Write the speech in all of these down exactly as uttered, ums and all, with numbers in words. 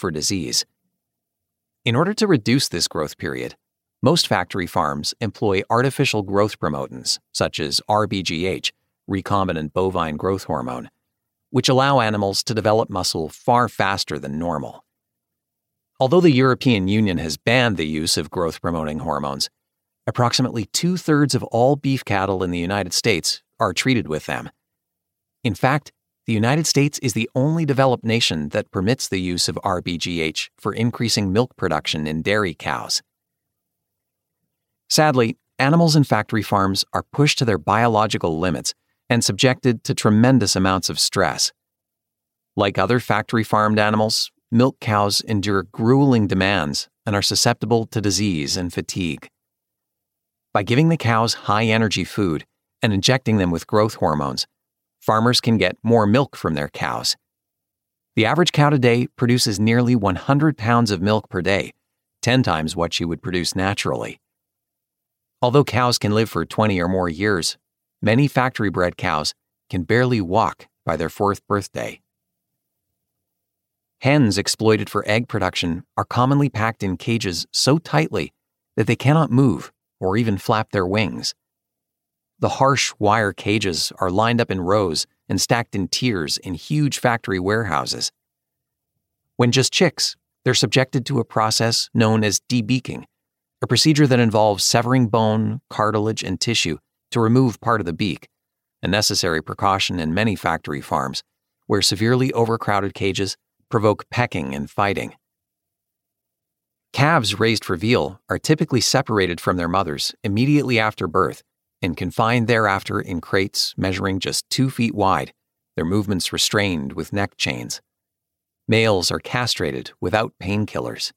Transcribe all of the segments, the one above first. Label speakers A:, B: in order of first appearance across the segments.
A: for disease. In order to reduce this growth period, most factory farms employ artificial growth promotants, such as R B G H, recombinant bovine growth hormone, which allow animals to develop muscle far faster than normal. Although the European Union has banned the use of growth-promoting hormones, approximately two-thirds of all beef cattle in the United States are treated with them. In fact, the United States is the only developed nation that permits the use of R B G H for increasing milk production in dairy cows. Sadly, animals in factory farms are pushed to their biological limits and subjected to tremendous amounts of stress. Like other factory-farmed animals, milk cows endure grueling demands and are susceptible to disease and fatigue. By giving the cows high-energy food and injecting them with growth hormones, farmers can get more milk from their cows. The average cow today produces nearly one hundred pounds of milk per day, ten times what she would produce naturally. Although cows can live for twenty or more years, many factory-bred cows can barely walk by their fourth birthday. Hens exploited for egg production are commonly packed in cages so tightly that they cannot move or even flap their wings. The harsh wire cages are lined up in rows and stacked in tiers in huge factory warehouses. When just chicks, they're subjected to a process known as debeaking, a procedure that involves severing bone, cartilage, and tissue to remove part of the beak, a necessary precaution in many factory farms, where severely overcrowded cages provoke pecking and fighting. Calves raised for veal are typically separated from their mothers immediately after birth and confined thereafter in crates measuring just two feet wide, their movements restrained with neck chains. Males are castrated without painkillers.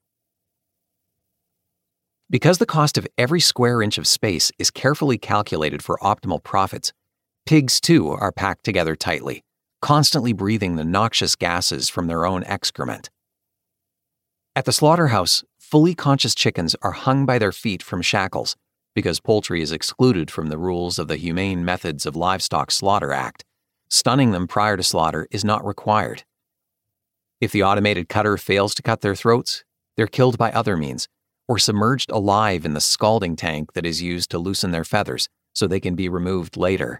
A: Because the cost of every square inch of space is carefully calculated for optimal profits, pigs too are packed together tightly, constantly breathing the noxious gases from their own excrement. At the slaughterhouse, fully conscious chickens are hung by their feet from shackles because poultry is excluded from the rules of the Humane Methods of Livestock Slaughter Act. Stunning them prior to slaughter is not required. If the automated cutter fails to cut their throats, they're killed by other means, or submerged alive in the scalding tank that is used to loosen their feathers so they can be removed later.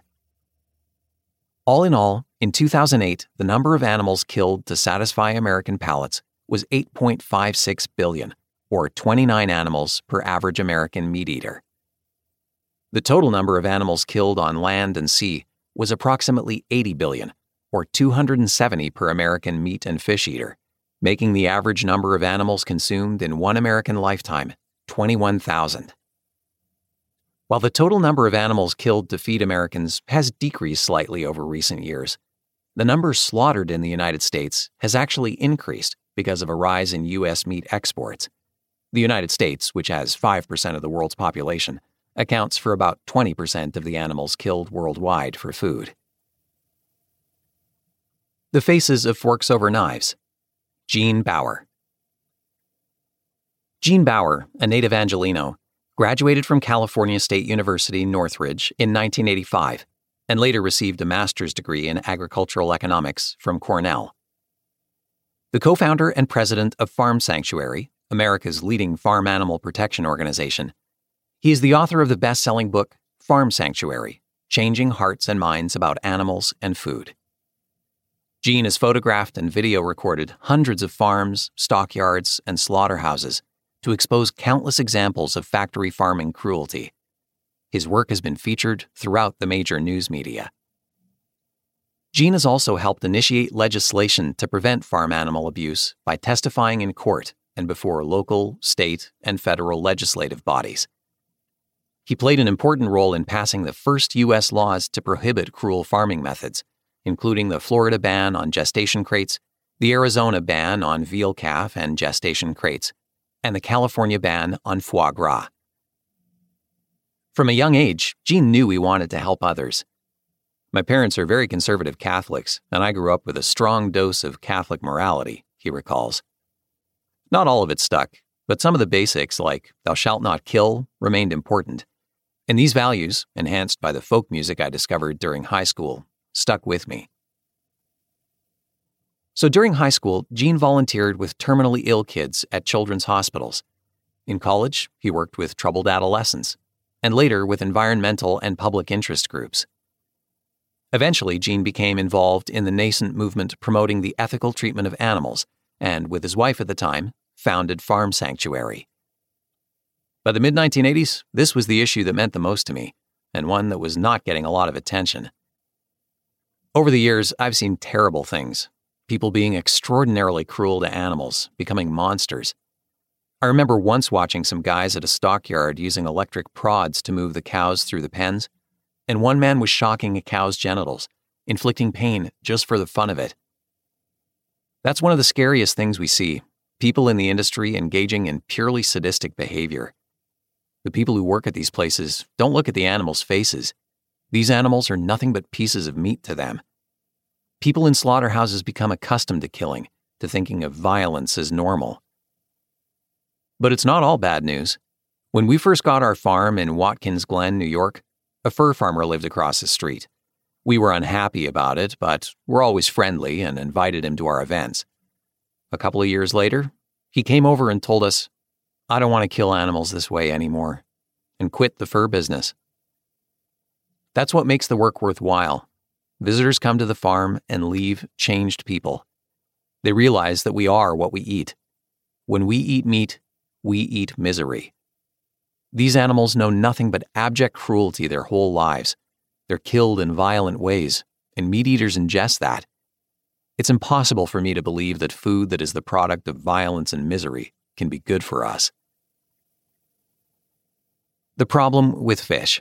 A: All in all, in two thousand eight, the number of animals killed to satisfy American palates was eight point five six billion, or twenty-nine animals per average American meat eater. The total number of animals killed on land and sea was approximately eighty billion, or two hundred seventy per American meat and fish eater, making the average number of animals consumed in one American lifetime twenty-one thousand. While the total number of animals killed to feed Americans has decreased slightly over recent years, the number slaughtered in the United States has actually increased because of a rise in U S meat exports. The United States, which has five percent of the world's population, accounts for about twenty percent of the animals killed worldwide for food. The Faces of Forks Over Knives. Gene Baur. Gene Baur, a native Angelino, graduated from California State University, Northridge in nineteen eighty-five, and later received a master's degree in agricultural economics from Cornell. The co-founder and president of Farm Sanctuary, America's leading farm animal protection organization, he is the author of the best-selling book, Farm Sanctuary: Changing Hearts and Minds About Animals and Food. Gene has photographed and video recorded hundreds of farms, stockyards, and slaughterhouses to expose countless examples of factory farming cruelty. His work has been featured throughout the major news media. Gene has also helped initiate legislation to prevent farm animal abuse by testifying in court and before local, state, and federal legislative bodies. He played an important role in passing the first U S laws to prohibit cruel farming methods, including the Florida ban on gestation crates, the Arizona ban on veal calf and gestation crates, and the California ban on foie gras. From a young age, Gene knew he wanted to help others. My parents are very conservative Catholics, and I grew up with a strong dose of Catholic morality, he recalls. Not all of it stuck, but some of the basics, like thou shalt not kill, remained important. And these values, enhanced by the folk music I discovered during high school, stuck with me. So during high school, Gene volunteered with terminally ill kids at children's hospitals. In college, he worked with troubled adolescents, and later with environmental and public interest groups. Eventually, Gene became involved in the nascent movement promoting the ethical treatment of animals, and with his wife at the time, founded Farm Sanctuary. By the mid nineteen eighties, this was the issue that meant the most to me, and one that was not getting a lot of attention. Over the years, I've seen terrible things. People being extraordinarily cruel to animals, becoming monsters. I remember once watching some guys at a stockyard using electric prods to move the cows through the pens, and one man was shocking a cow's genitals, inflicting pain just for the fun of it. That's one of the scariest things we see, people in the industry engaging in purely sadistic behavior. The people who work at these places don't look at the animals' faces. These animals are nothing but pieces of meat to them. People in slaughterhouses become accustomed to killing, to thinking of violence as normal. But it's not all bad news. When we first got our farm in Watkins Glen, New York, a fur farmer lived across the street. We were unhappy about it, but we're always friendly and invited him to our events. A couple of years later, he came over and told us, "I don't want to kill animals this way anymore," and quit the fur business. That's what makes the work worthwhile. Visitors come to the farm and leave changed people. They realize that we are what we eat. When we eat meat, we eat misery. These animals know nothing but abject cruelty their whole lives. They're killed in violent ways, and meat eaters ingest that. It's impossible for me to believe that food that is the product of violence and misery can be good for us. The problem with fish.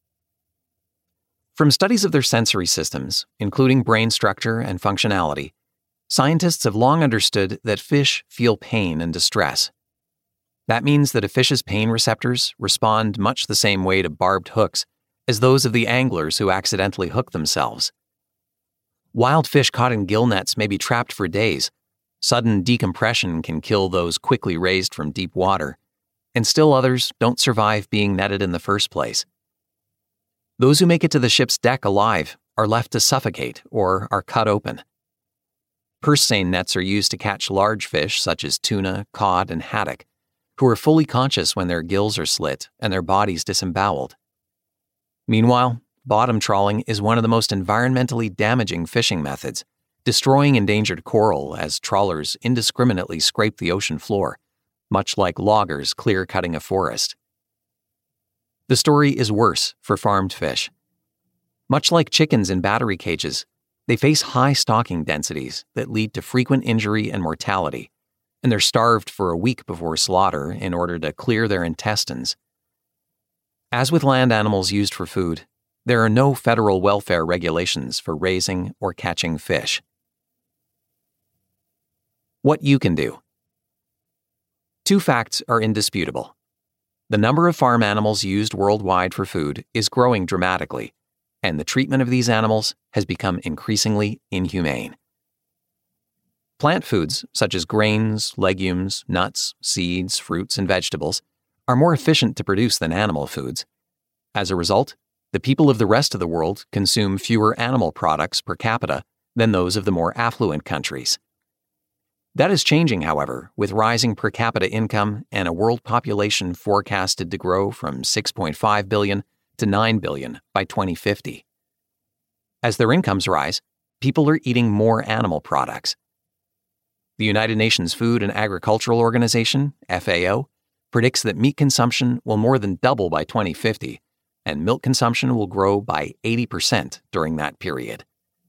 A: From studies of their sensory systems, including brain structure and functionality, scientists have long understood that fish feel pain and distress. That means that a fish's pain receptors respond much the same way to barbed hooks as those of the anglers who accidentally hook themselves. Wild fish caught in gill nets may be trapped for days. Sudden decompression can kill those quickly raised from deep water, and still others don't survive being netted in the first place. Those who make it to the ship's deck alive are left to suffocate or are cut open. Purse seine nets are used to catch large fish such as tuna, cod, and haddock, who are fully conscious when their gills are slit and their bodies disemboweled. Meanwhile, bottom trawling is one of the most environmentally damaging fishing methods, destroying endangered coral as trawlers indiscriminately scrape the ocean floor, much like loggers clear-cutting a forest. The story is worse for farmed fish. Much like chickens in battery cages, they face high stocking densities that lead to frequent injury and mortality, and they're starved for a week before slaughter in order to clear their intestines. As with land animals used for food, there are no federal welfare regulations for raising or catching fish. What you can do. Two facts are indisputable. The number of farm animals used worldwide for food is growing dramatically, and the treatment of these animals has become increasingly inhumane. Plant foods, such as grains, legumes, nuts, seeds, fruits, and vegetables, are more efficient to produce than animal foods. As a result, the people of the rest of the world consume fewer animal products per capita than those of the more affluent countries. That is changing, however, with rising per capita income and a world population forecasted to grow from six point five billion to nine billion by twenty fifty. As their incomes rise, people are eating more animal products. The United Nations Food and Agricultural Organization, F A O, predicts that meat consumption will more than double by twenty fifty, and milk consumption will grow by eighty percent during that period.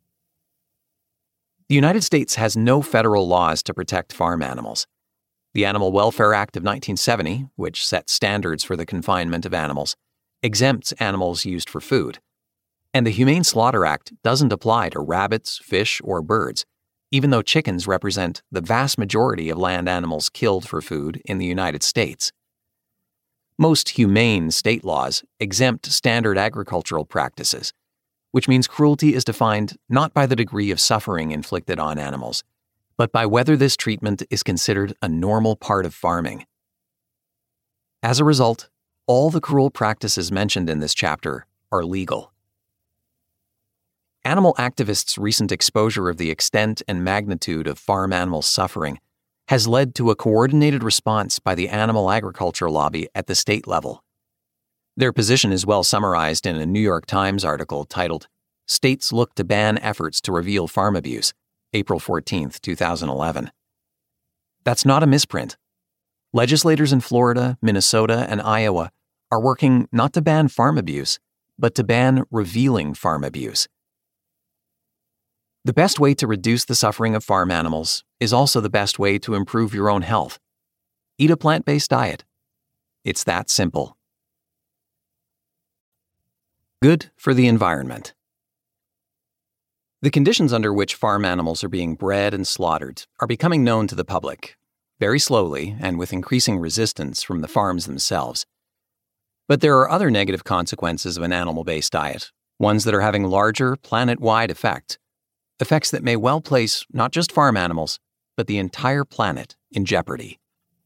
A: The United States has no federal laws to protect farm animals. The Animal Welfare Act of nineteen seventy, which sets standards for the confinement of animals, exempts animals used for food. And the Humane Slaughter Act doesn't apply to rabbits, fish, or birds, even though chickens represent the vast majority of land animals killed for food in the United States. Most humane state laws exempt standard agricultural practices, which means cruelty is defined not by the degree of suffering inflicted on animals, but by whether this treatment is considered a normal part of farming. As a result, all the cruel practices mentioned in this chapter are legal. animal activists' recent exposure of the extent and magnitude of farm animal suffering has led to a coordinated response by the animal agriculture lobby at the state level. Their position is well summarized in a New York Times article titled, "States Look to Ban Efforts to Reveal Farm Abuse," April fourteenth, twenty eleven. That's not a misprint. Legislators in Florida, Minnesota, and Iowa are working not to ban farm abuse, but to ban revealing farm abuse. The best way to reduce the suffering of farm animals is also the best way to improve your own health. Eat a plant-based diet. It's that simple. Good for the environment. The conditions under which farm animals are being bred and slaughtered are becoming known to the public, very slowly and with increasing resistance from the farms themselves. But there are other negative consequences of an animal-based diet, ones that are having larger, planet-wide effects, effects that may well place not just farm animals, but the entire planet in jeopardy.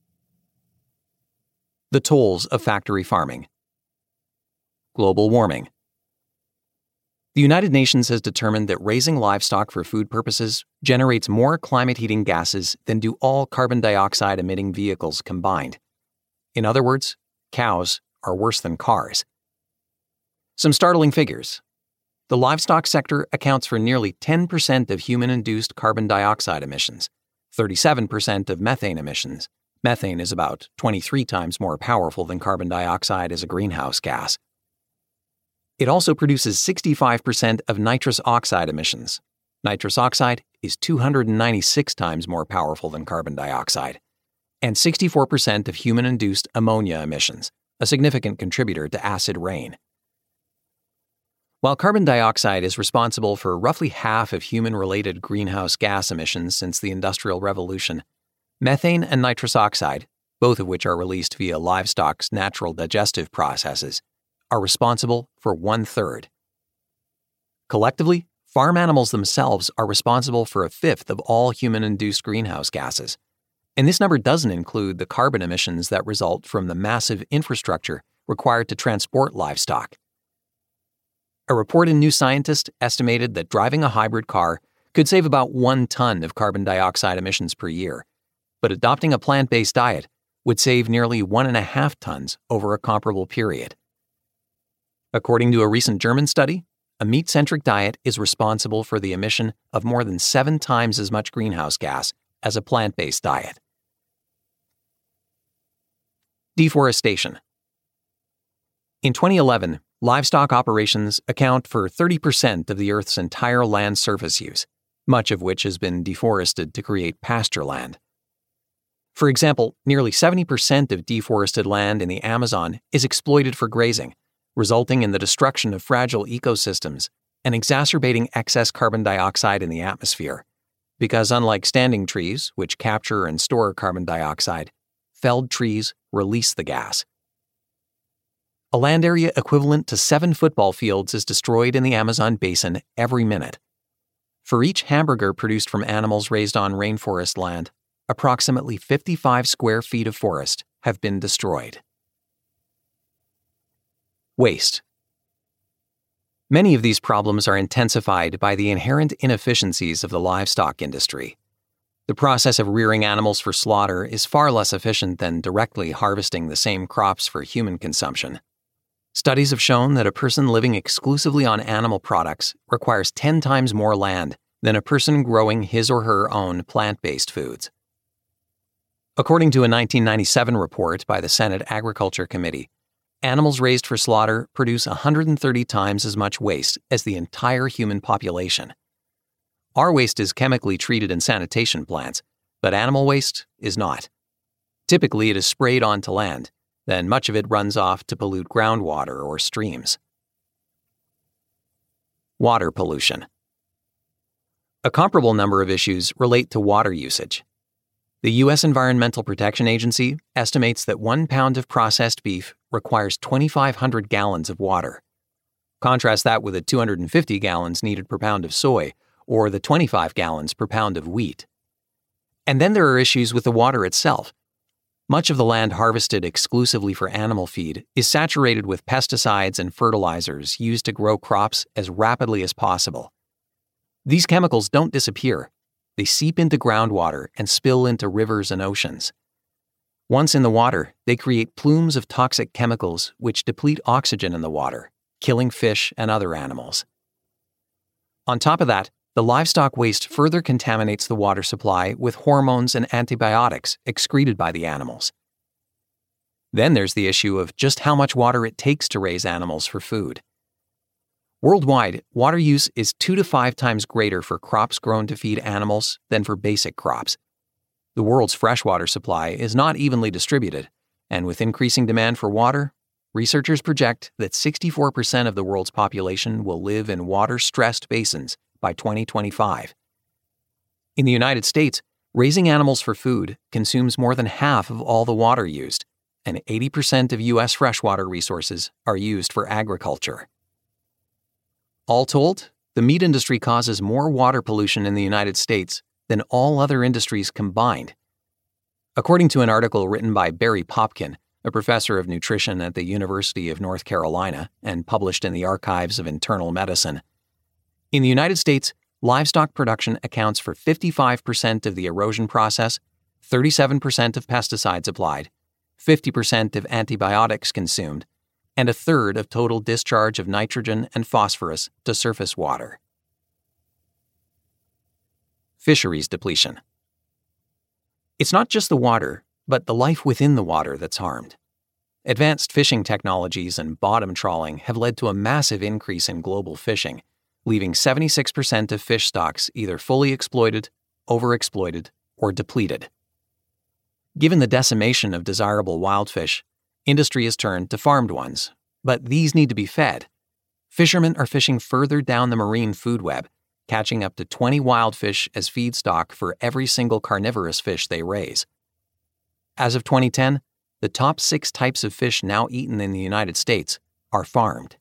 A: The tolls of factory farming. Global warming. The United Nations has determined that raising livestock for food purposes generates more climate-heating gases than do all carbon dioxide-emitting vehicles combined. In other words, cows are worse than cars. Some startling figures. The livestock sector accounts for nearly ten percent of human-induced carbon dioxide emissions, thirty-seven percent of methane emissions. Methane is about twenty-three times more powerful than carbon dioxide as a greenhouse gas. It also produces sixty-five percent of nitrous oxide emissions. Nitrous oxide is two hundred ninety-six times more powerful than carbon dioxide. And sixty-four percent of human-induced ammonia emissions, a significant contributor to acid rain. While carbon dioxide is responsible for roughly half of human-related greenhouse gas emissions since the Industrial Revolution, methane and nitrous oxide, both of which are released via livestock's natural digestive processes, are responsible for one-third. Collectively, farm animals themselves are responsible for a fifth of all human-induced greenhouse gases, and this number doesn't include the carbon emissions that result from the massive infrastructure required to transport livestock. A report in New Scientist estimated that driving a hybrid car could save about one ton of carbon dioxide emissions per year, but adopting a plant-based diet would save nearly one and a half tons over a comparable period. According to a recent German study, a meat-centric diet is responsible for the emission of more than seven times as much greenhouse gas as a plant-based diet. Deforestation. In twenty eleven, livestock operations account for thirty percent of the Earth's entire land surface use, much of which has been deforested to create pasture land. For example, nearly seventy percent of deforested land in the Amazon is exploited for grazing, resulting in the destruction of fragile ecosystems and exacerbating excess carbon dioxide in the atmosphere, because unlike standing trees, which capture and store carbon dioxide, felled trees release the gas. A land area equivalent to seven football fields is destroyed in the Amazon basin every minute. For each hamburger produced from animals raised on rainforest land, approximately fifty-five square feet of forest have been destroyed. Waste. Many of these problems are intensified by the inherent inefficiencies of the livestock industry. The process of rearing animals for slaughter is far less efficient than directly harvesting the same crops for human consumption. Studies have shown that a person living exclusively on animal products requires ten times more land than a person growing his or her own plant-based foods. According to a nineteen ninety-seven report by the Senate Agriculture Committee, animals raised for slaughter produce one hundred thirty times as much waste as the entire human population. Our waste is chemically treated in sanitation plants, but animal waste is not. Typically, it is sprayed onto land, then much of it runs off to pollute groundwater or streams. Water pollution. A comparable number of issues relate to water usage. The U S Environmental Protection Agency estimates that one pound of processed beef requires twenty-five hundred gallons of water. Contrast that with the two hundred fifty gallons needed per pound of soy, or the twenty-five gallons per pound of wheat. And then there are issues with the water itself. Much of the land harvested exclusively for animal feed is saturated with pesticides and fertilizers used to grow crops as rapidly as possible, These chemicals don't disappear. They seep into groundwater and spill into rivers and oceans. Once in the water, they create plumes of toxic chemicals which deplete oxygen in the water, killing fish and other animals. On top of that, the livestock waste further contaminates the water supply with hormones and antibiotics excreted by the animals. Then there's the issue of just how much water it takes to raise animals for food. Worldwide, water use is two to five times greater for crops grown to feed animals than for basic crops. The world's freshwater supply is not evenly distributed, and with increasing demand for water, researchers project that sixty-four percent of the world's population will live in water-stressed basins by twenty twenty-five. In the United States, raising animals for food consumes more than half of all the water used, and eighty percent of U S freshwater resources are used for agriculture. All told, the meat industry causes more water pollution in the United States than all other industries combined. According to an article written by Barry Popkin, a professor of nutrition at the University of North Carolina and published in the Archives of Internal Medicine, in the United States, livestock production accounts for fifty-five percent of the erosion process, thirty-seven percent of pesticides applied, fifty percent of antibiotics consumed, and a third of total discharge of nitrogen and phosphorus to surface water. Fisheries depletion. It's not just the water, but the life within the water that's harmed. Advanced fishing technologies and bottom trawling have led to a massive increase in global fishing, leaving seventy-six percent of fish stocks either fully exploited, overexploited, or depleted. Given the decimation of desirable wild fish, industry has turned to farmed ones, but these need to be fed. Fishermen are fishing further down the marine food web, catching up to twenty wild fish as feedstock for every single carnivorous fish they raise. As of twenty ten, the top six types of fish now eaten in the United States are farmed.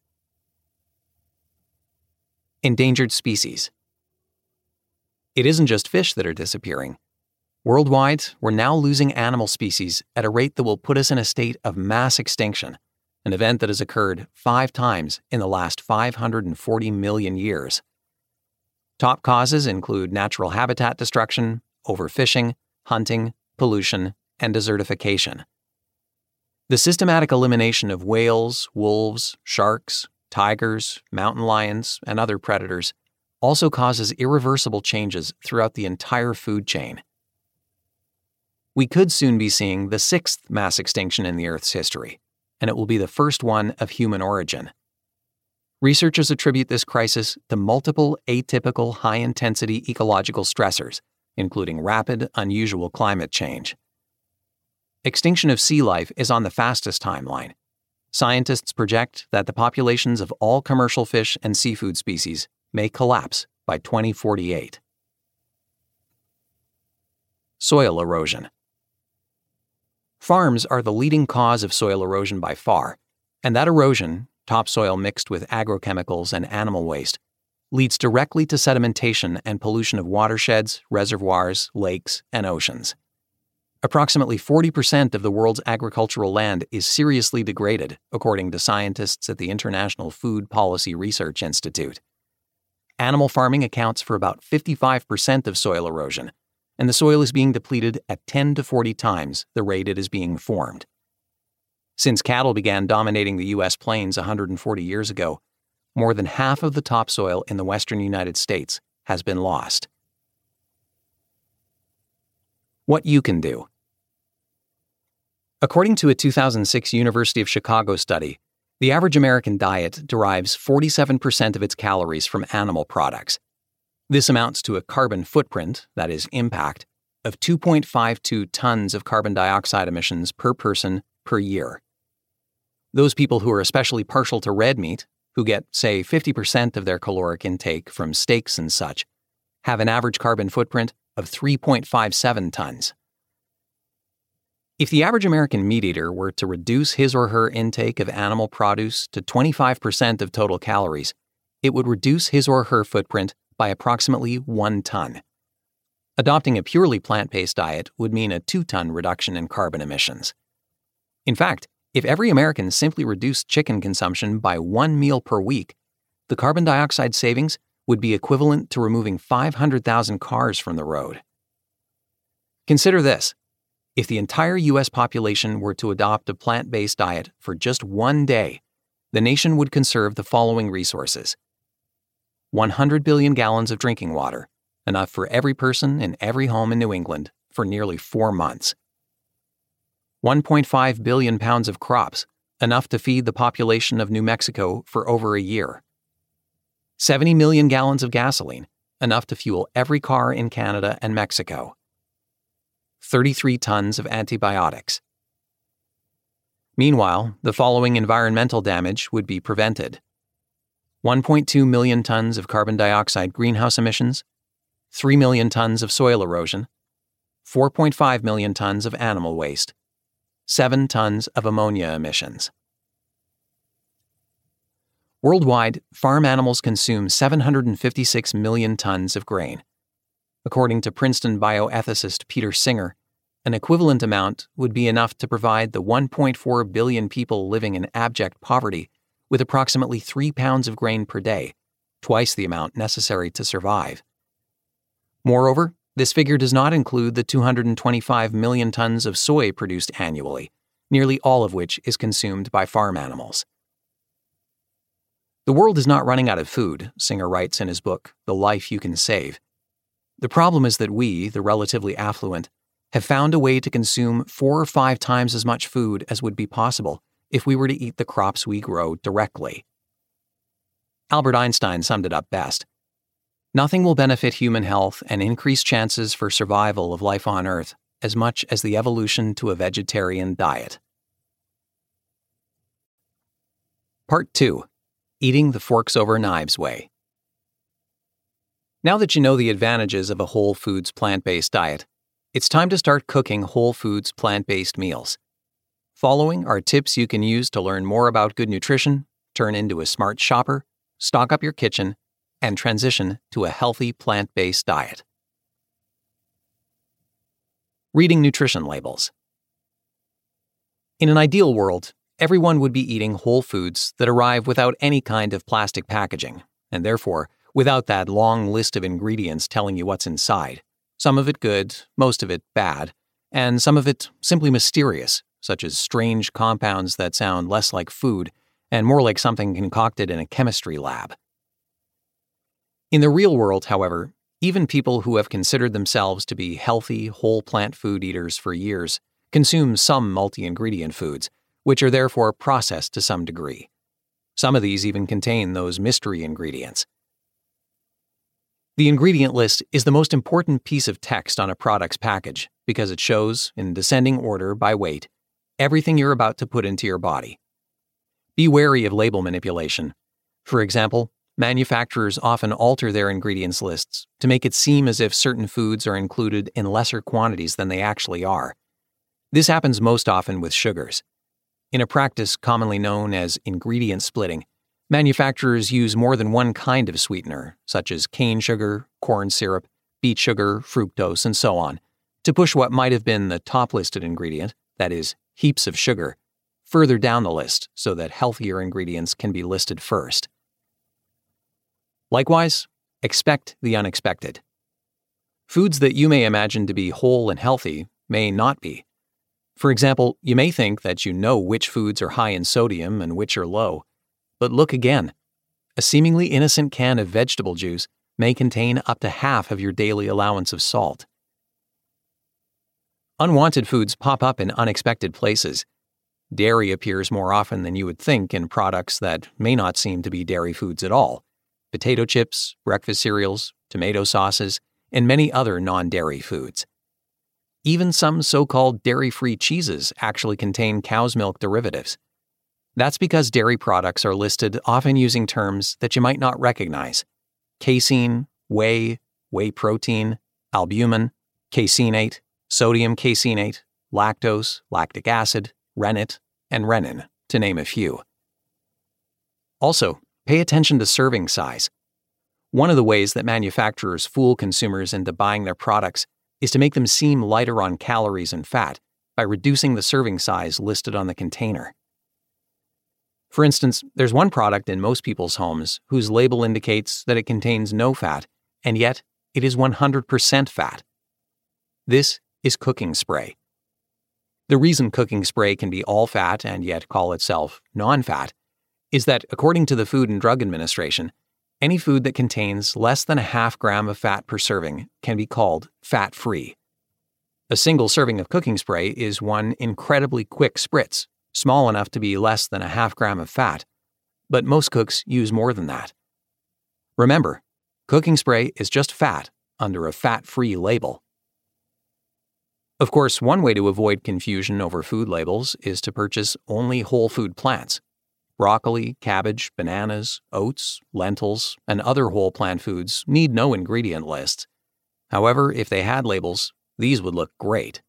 A: Endangered species. It isn't just fish that are disappearing. Worldwide, we're now losing animal species at a rate that will put us in a state of mass extinction, an event that has occurred five times in the last five hundred forty million years. Top causes include natural habitat destruction, overfishing, hunting, pollution, and desertification. The systematic elimination of whales, wolves, sharks, tigers, mountain lions, and other predators also causes irreversible changes throughout the entire food chain. We could soon be seeing the sixth mass extinction in the Earth's history, and it will be the first one of human origin. Researchers attribute this crisis to multiple atypical high-intensity ecological stressors, including rapid, unusual climate change. Extinction of sea life is on the fastest timeline. Scientists project that the populations of all commercial fish and seafood species may collapse by twenty forty-eight. Soil erosion. Farms are the leading cause of soil erosion by far, and that erosion, topsoil mixed with agrochemicals and animal waste, leads directly to sedimentation and pollution of watersheds, reservoirs, lakes, and oceans. Approximately forty percent of the world's agricultural land is seriously degraded, according to scientists at the International Food Policy Research Institute. Animal farming accounts for about fifty-five percent of soil erosion, and the soil is being depleted at ten to forty times the rate it is being formed. Since cattle began dominating the U S plains one hundred forty years ago, more than half of the topsoil in the western United States has been lost. What you can do. According to a two thousand six University of Chicago study, the average American diet derives forty-seven percent of its calories from animal products. This amounts to a carbon footprint, that is, impact, of two point five two tons of carbon dioxide emissions per person per year. Those people who are especially partial to red meat, who get, say, fifty percent of their caloric intake from steaks and such, have an average carbon footprint of three point five seven tons. If the average American meat eater were to reduce his or her intake of animal produce to twenty-five percent of total calories, it would reduce his or her footprint by approximately one ton. Adopting a purely plant-based diet would mean a two-ton reduction in carbon emissions. In fact, if every American simply reduced chicken consumption by one meal per week, the carbon dioxide savings would be equivalent to removing five hundred thousand cars from the road. Consider this. If the entire U S population were to adopt a plant-based diet for just one day, the nation would conserve the following resources: one hundred billion gallons of drinking water, enough for every person in every home in New England for nearly four months. one point five billion pounds of crops, enough to feed the population of New Mexico for over a year. seventy million gallons of gasoline, enough to fuel every car in Canada and Mexico. thirty-three tons of antibiotics. Meanwhile, the following environmental damage would be prevented: one point two million tons of carbon dioxide greenhouse emissions, three million tons of soil erosion, four point five million tons of animal waste, seven tons of ammonia emissions. Worldwide, farm animals consume seven hundred fifty-six million tons of grain. According to Princeton bioethicist Peter Singer, an equivalent amount would be enough to provide the one point four billion people living in abject poverty with approximately three pounds of grain per day, twice the amount necessary to survive. Moreover, this figure does not include the two hundred twenty-five million tons of soy produced annually, nearly all of which is consumed by farm animals. The world is not running out of food, Singer writes in his book, The Life You Can Save. The problem is that we, the relatively affluent, have found a way to consume four or five times as much food as would be possible if we were to eat the crops we grow directly. Albert Einstein summed it up best. Nothing will benefit human health and increase chances for survival of life on Earth as much as the evolution to a vegetarian diet. Part two. Eating the forks over knives way. Now that you know the advantages of a whole foods plant-based diet, it's time to start cooking whole foods plant-based meals. Following are tips you can use to learn more about good nutrition, turn into a smart shopper, stock up your kitchen, and transition to a healthy plant-based diet. Reading nutrition labels. In an ideal world, everyone would be eating whole foods that arrive without any kind of plastic packaging, and therefore without that long list of ingredients telling you what's inside, some of it good, most of it bad, and some of it simply mysterious, such as strange compounds that sound less like food and more like something concocted in a chemistry lab. In the real world, however, even people who have considered themselves to be healthy, whole plant food eaters for years consume some multi-ingredient foods, which are therefore processed to some degree. Some of these even contain those mystery ingredients. The ingredient list is the most important piece of text on a product's package because it shows, in descending order by weight, everything you're about to put into your body. Be wary of label manipulation. For example, manufacturers often alter their ingredients lists to make it seem as if certain foods are included in lesser quantities than they actually are. This happens most often with sugars. In a practice commonly known as ingredient splitting, manufacturers use more than one kind of sweetener, such as cane sugar, corn syrup, beet sugar, fructose, and so on, to push what might have been the top-listed ingredient, that is, heaps of sugar, further down the list so that healthier ingredients can be listed first. Likewise, expect the unexpected. Foods that you may imagine to be whole and healthy may not be. For example, you may think that you know which foods are high in sodium and which are low. But look again. A seemingly innocent can of vegetable juice may contain up to half of your daily allowance of salt. Unwanted foods pop up in unexpected places. Dairy appears more often than you would think in products that may not seem to be dairy foods at all. Potato chips, breakfast cereals, tomato sauces, and many other non-dairy foods. Even some so-called dairy-free cheeses actually contain cow's milk derivatives. That's because dairy products are listed often using terms that you might not recognize: casein, whey, whey protein, albumin, caseinate, sodium caseinate, lactose, lactic acid, rennet, and renin, to name a few. Also, pay attention to serving size. One of the ways that manufacturers fool consumers into buying their products is to make them seem lighter on calories and fat by reducing the serving size listed on the container. For instance, there's one product in most people's homes whose label indicates that it contains no fat, and yet it is one hundred percent fat. This is cooking spray. The reason cooking spray can be all fat and yet call itself non-fat is that, according to the Food and Drug Administration, any food that contains less than a half gram of fat per serving can be called fat-free. A single serving of cooking spray is one incredibly quick spritz, small enough to be less than a half gram of fat, but most cooks use more than that. Remember, cooking spray is just fat under a fat-free label. Of course, one way to avoid confusion over food labels is to purchase only whole food plants. Broccoli, cabbage, bananas, oats, lentils, and other whole plant foods need no ingredient lists. However, if they had labels, these would look great.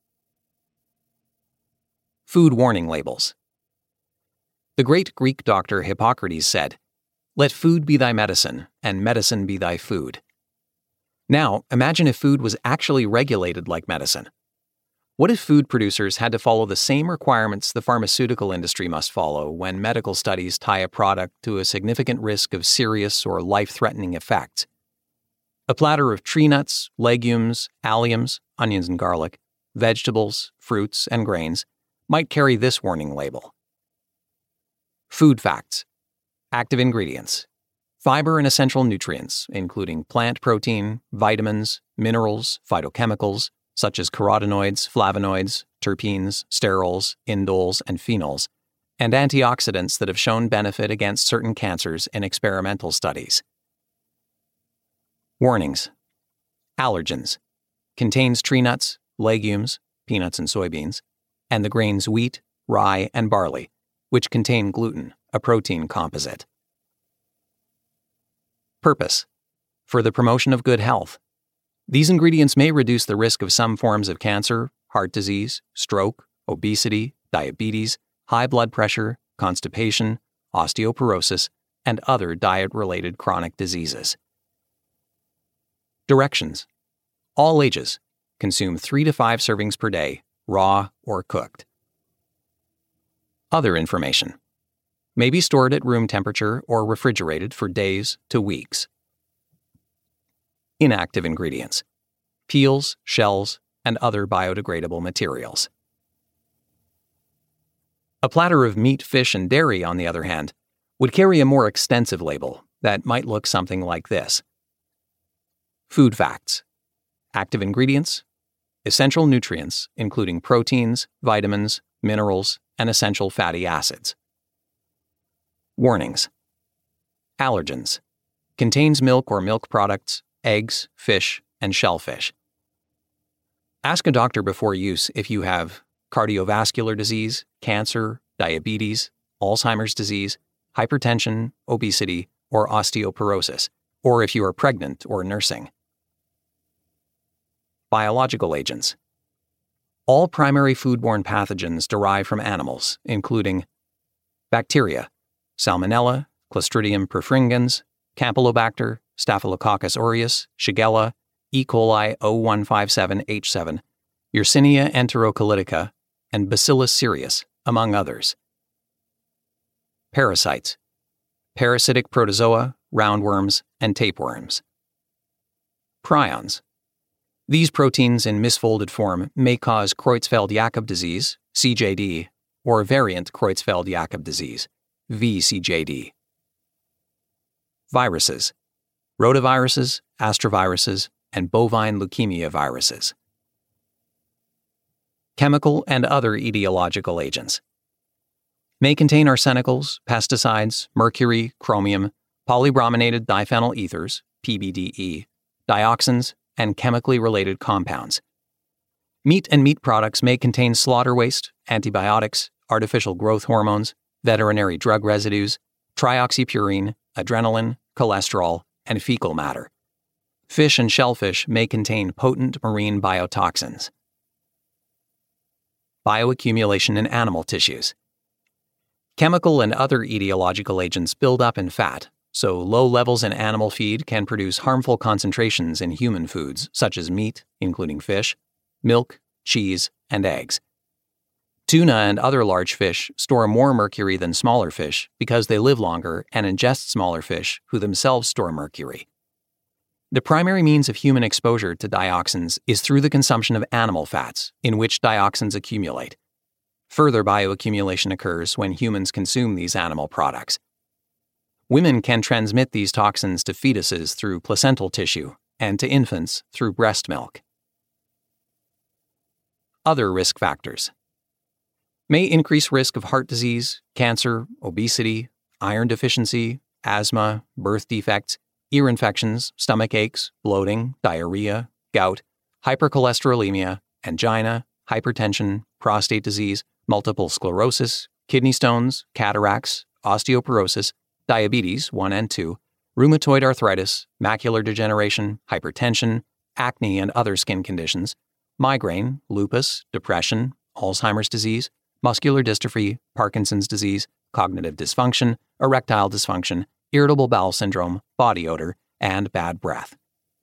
A: Food warning labels. The great Greek doctor Hippocrates said, "Let food be thy medicine, and medicine be thy food." Now, imagine if food was actually regulated like medicine. What if food producers had to follow the same requirements the pharmaceutical industry must follow when medical studies tie a product to a significant risk of serious or life-threatening effects? A platter of tree nuts, legumes, alliums, onions and garlic, vegetables, fruits, and grains might carry this warning label. Food facts. Active ingredients. Fiber and essential nutrients, including plant protein, vitamins, minerals, phytochemicals, such as carotenoids, flavonoids, terpenes, sterols, indoles, and phenols, and antioxidants that have shown benefit against certain cancers in experimental studies. Warnings. Allergens. Contains tree nuts, legumes, peanuts and soybeans, and the grains wheat, rye, and barley, which contain gluten, a protein composite. Purpose. For the promotion of good health. These ingredients may reduce the risk of some forms of cancer, heart disease, stroke, obesity, diabetes, high blood pressure, constipation, osteoporosis, and other diet-related chronic diseases. Directions. All ages. Consume three to five servings per day, raw or cooked. Other information. May be stored at room temperature or refrigerated for days to weeks. Inactive ingredients. Peels, shells, and other biodegradable materials. A platter of meat, fish, and dairy, on the other hand, would carry a more extensive label that might look something like this. Food facts. Active ingredients. Essential nutrients, including proteins, vitamins, minerals, and essential fatty acids. Warnings. Allergens. Contains milk or milk products, eggs, fish, and shellfish. Ask a doctor before use if you have cardiovascular disease, cancer, diabetes, Alzheimer's disease, hypertension, obesity, or osteoporosis, or if you are pregnant or nursing. Biological agents. All primary foodborne pathogens derive from animals, including bacteria, Salmonella, Clostridium perfringens, Campylobacter, Staphylococcus aureus, Shigella, E. coli zero one five seven H seven, Yersinia enterocolytica, and Bacillus cereus, among others. Parasites. Parasitic protozoa, roundworms, and tapeworms. Prions. These proteins in misfolded form may cause Creutzfeldt-Jakob disease, C J D, or variant Creutzfeldt-Jakob disease, V C J D. Viruses. Rotaviruses, astroviruses, and bovine leukemia viruses. Chemical and other etiological agents. May contain arsenicals, pesticides, mercury, chromium, polybrominated diphenyl ethers, P B D E, dioxins, and chemically related compounds. Meat and meat products may contain slaughter waste, antibiotics, artificial growth hormones, veterinary drug residues, trioxypurine, adrenaline, cholesterol, and fecal matter. Fish and shellfish may contain potent marine biotoxins. Bioaccumulation in animal tissues. Chemical and other etiological agents build up in fat, so low levels in animal feed can produce harmful concentrations in human foods such as meat, including fish, milk, cheese, and eggs. Tuna and other large fish store more mercury than smaller fish because they live longer and ingest smaller fish who themselves store mercury. The primary means of human exposure to dioxins is through the consumption of animal fats, in which dioxins accumulate. Further bioaccumulation occurs when humans consume these animal products. Women can transmit these toxins to fetuses through placental tissue and to infants through breast milk. Other risk factors may increase risk of heart disease, cancer, obesity, iron deficiency, asthma, birth defects, ear infections, stomach aches, bloating, diarrhea, gout, hypercholesterolemia, angina, hypertension, prostate disease, multiple sclerosis, kidney stones, cataracts, osteoporosis, diabetes one and two, rheumatoid arthritis, macular degeneration, hypertension, acne and other skin conditions, migraine, lupus, depression, Alzheimer's disease, muscular dystrophy, Parkinson's disease, cognitive dysfunction, erectile dysfunction, irritable bowel syndrome, body odor, and bad breath.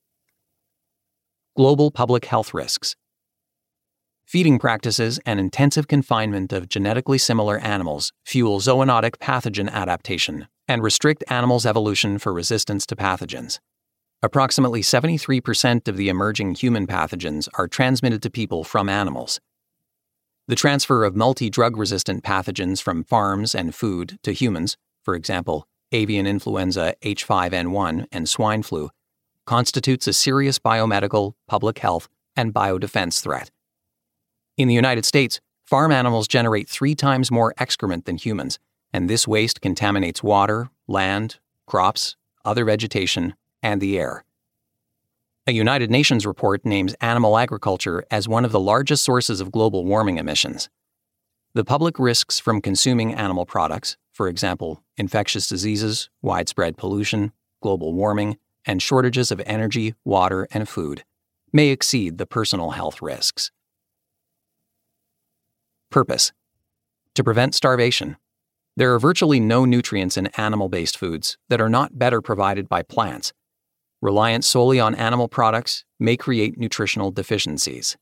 A: Global public health risks. Feeding practices and intensive confinement of genetically similar animals fuel zoonotic pathogen adaptation and restrict animals' evolution for resistance to pathogens. Approximately seventy-three percent of the emerging human pathogens are transmitted to people from animals. The transfer of multi-drug resistant pathogens from farms and food to humans, for example, avian influenza H five N one and swine flu, constitutes a serious biomedical, public health, and biodefense threat. In the United States, farm animals generate three times more excrement than humans, and this waste contaminates water, land, crops, other vegetation, and the air. A United Nations report names animal agriculture as one of the largest sources of global warming emissions. The public risks from consuming animal products, for example, infectious diseases, widespread pollution, global warming, and shortages of energy, water, and food, may exceed the personal health risks. Purpose: to prevent starvation. There are virtually no nutrients in animal-based foods that are not better provided by plants. Reliance solely on animal products may create nutritional deficiencies.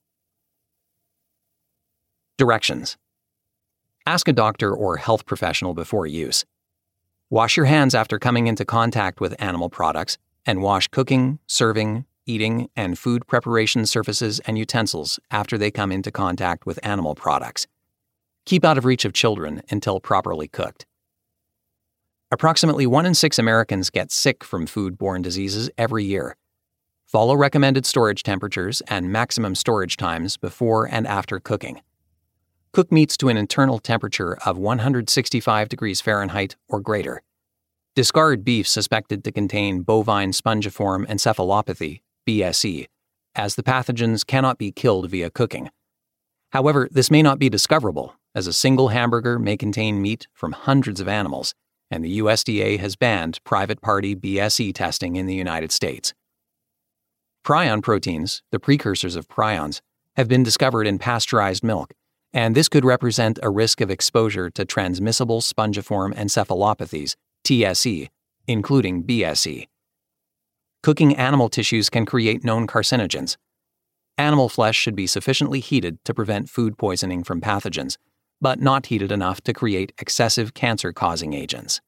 A: Directions: ask a doctor or health professional before use. Wash your hands after coming into contact with animal products, and wash cooking, serving, eating, and food preparation surfaces and utensils after they come into contact with animal products. Keep out of reach of children until properly cooked. Approximately one in six Americans get sick from food-borne diseases every year. Follow recommended storage temperatures and maximum storage times before and after cooking. Cook meats to an internal temperature of one hundred sixty-five degrees Fahrenheit or greater. Discard beef suspected to contain bovine spongiform encephalopathy, B S E, as the pathogens cannot be killed via cooking. However, this may not be discoverable, as a single hamburger may contain meat from hundreds of animals, and the U S D A has banned private party B S E testing in the United States. Prion proteins, the precursors of prions, have been discovered in pasteurized milk, and this could represent a risk of exposure to transmissible spongiform encephalopathies, T S E, including B S E. Cooking animal tissues can create known carcinogens. Animal flesh should be sufficiently heated to prevent food poisoning from pathogens, but not heated enough to create excessive cancer-causing agents.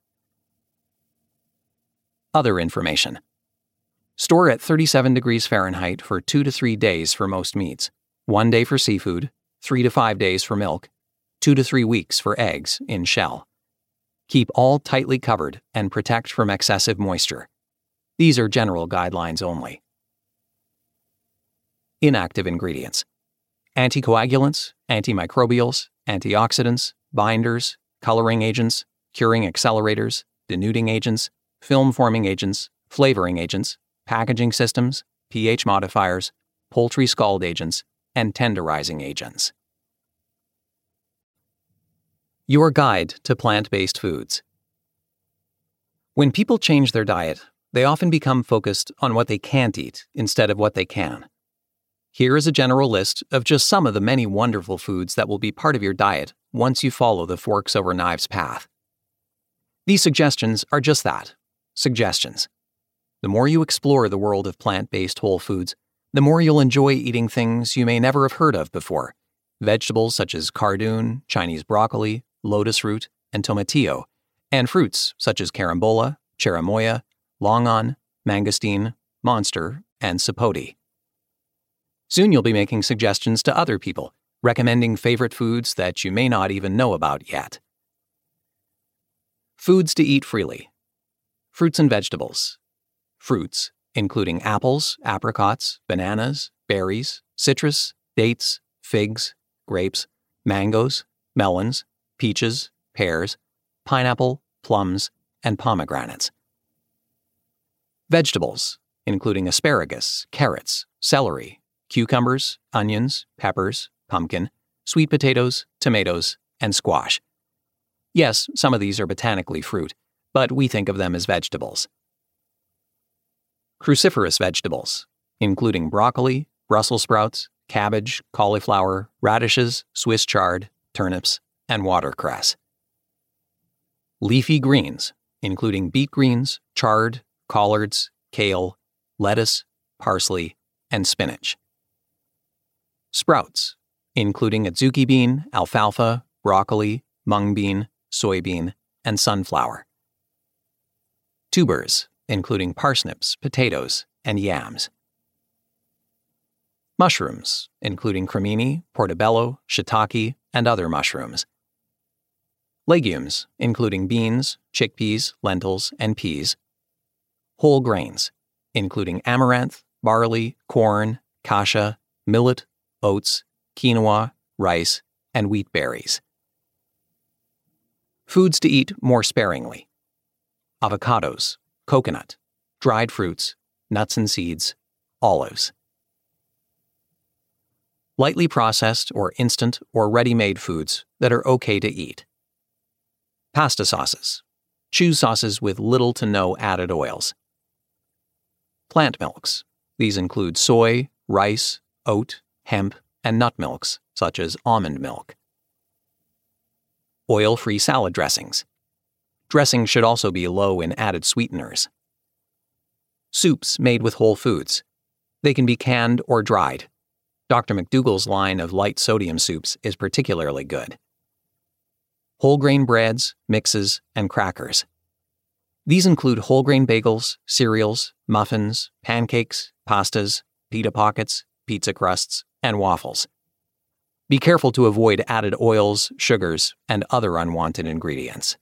A: Other information. Store at thirty-seven degrees Fahrenheit for two to three days for most meats, one day for seafood, three to five days for milk, two to three weeks for eggs in shell. Keep all tightly covered and protect from excessive moisture. These are general guidelines only. Inactive ingredients: anticoagulants, antimicrobials, antioxidants, binders, coloring agents, curing accelerators, denuding agents, film-forming agents, flavoring agents, packaging systems, pH modifiers, poultry scald agents, and tenderizing agents. Your guide to plant-based foods. When people change their diet, they often become focused on what they can't eat instead of what they can. Here is a general list of just some of the many wonderful foods that will be part of your diet once you follow the forks over knives path. These suggestions are just that, suggestions. The more you explore the world of plant-based whole foods, the more you'll enjoy eating things you may never have heard of before, vegetables such as cardoon, Chinese broccoli, lotus root, and tomatillo, and fruits such as carambola, cherimoya, longan, mangosteen, monster, and sapote. Soon you'll be making suggestions to other people, recommending favorite foods that you may not even know about yet. Foods to eat freely. Fruits and vegetables. Fruits, including apples, apricots, bananas, berries, citrus, dates, figs, grapes, mangoes, melons, peaches, pears, pineapple, plums, and pomegranates. Vegetables, including asparagus, carrots, celery, cucumbers, onions, peppers, pumpkin, sweet potatoes, tomatoes, and squash. Yes, some of these are botanically fruit, but we think of them as vegetables. Cruciferous vegetables, including broccoli, Brussels sprouts, cabbage, cauliflower, radishes, Swiss chard, turnips, and watercress. Leafy greens, including beet greens, chard, collards, kale, lettuce, parsley, and spinach. Sprouts, including adzuki bean, alfalfa, broccoli, mung bean, soybean, and sunflower. Tubers, including parsnips, potatoes, and yams. Mushrooms, including cremini, portobello, shiitake, and other mushrooms. Legumes, including beans, chickpeas, lentils, and peas. Whole grains, including amaranth, barley, corn, kasha, millet, oats, quinoa, rice, and wheat berries. Foods to eat more sparingly. Avocados, coconut, dried fruits, nuts and seeds, olives. Lightly processed or instant or ready-made foods that are okay to eat. Pasta sauces. Choose sauces with little to no added oils. Plant milks. These include soy, rice, oat, hemp, and nut milks, such as almond milk. Oil-free salad dressings. Dressing should also be low in added sweeteners. Soups made with whole foods. They can be canned or dried. Doctor McDougall's line of light sodium soups is particularly good. Whole grain breads, mixes, and crackers. These include whole grain bagels, cereals, muffins, pancakes, pastas, pita pockets, pizza crusts, and waffles. Be careful to avoid added oils, sugars, and other unwanted ingredients.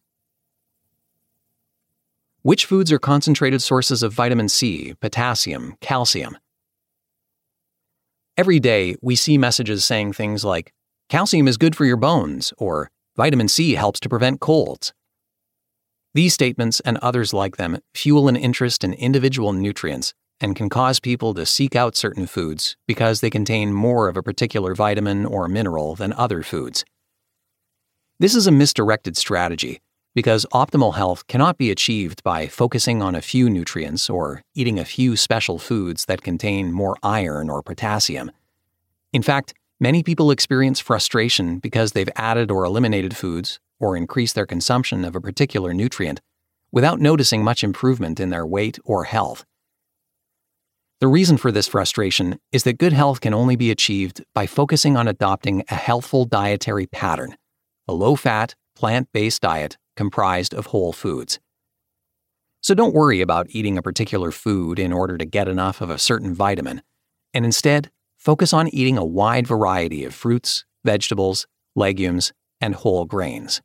A: Which foods are concentrated sources of vitamin C, potassium, calcium? Every day, we see messages saying things like, calcium is good for your bones, or vitamin C helps to prevent colds. These statements and others like them fuel an interest in individual nutrients and can cause people to seek out certain foods because they contain more of a particular vitamin or mineral than other foods. This is a misdirected strategy because optimal health cannot be achieved by focusing on a few nutrients or eating a few special foods that contain more iron or potassium. In fact, many people experience frustration because they've added or eliminated foods or increased their consumption of a particular nutrient without noticing much improvement in their weight or health. The reason for this frustration is that good health can only be achieved by focusing on adopting a healthful dietary pattern, a low-fat, plant-based diet comprised of whole foods. So don't worry about eating a particular food in order to get enough of a certain vitamin, and instead focus on eating a wide variety of fruits, vegetables, legumes, and whole grains.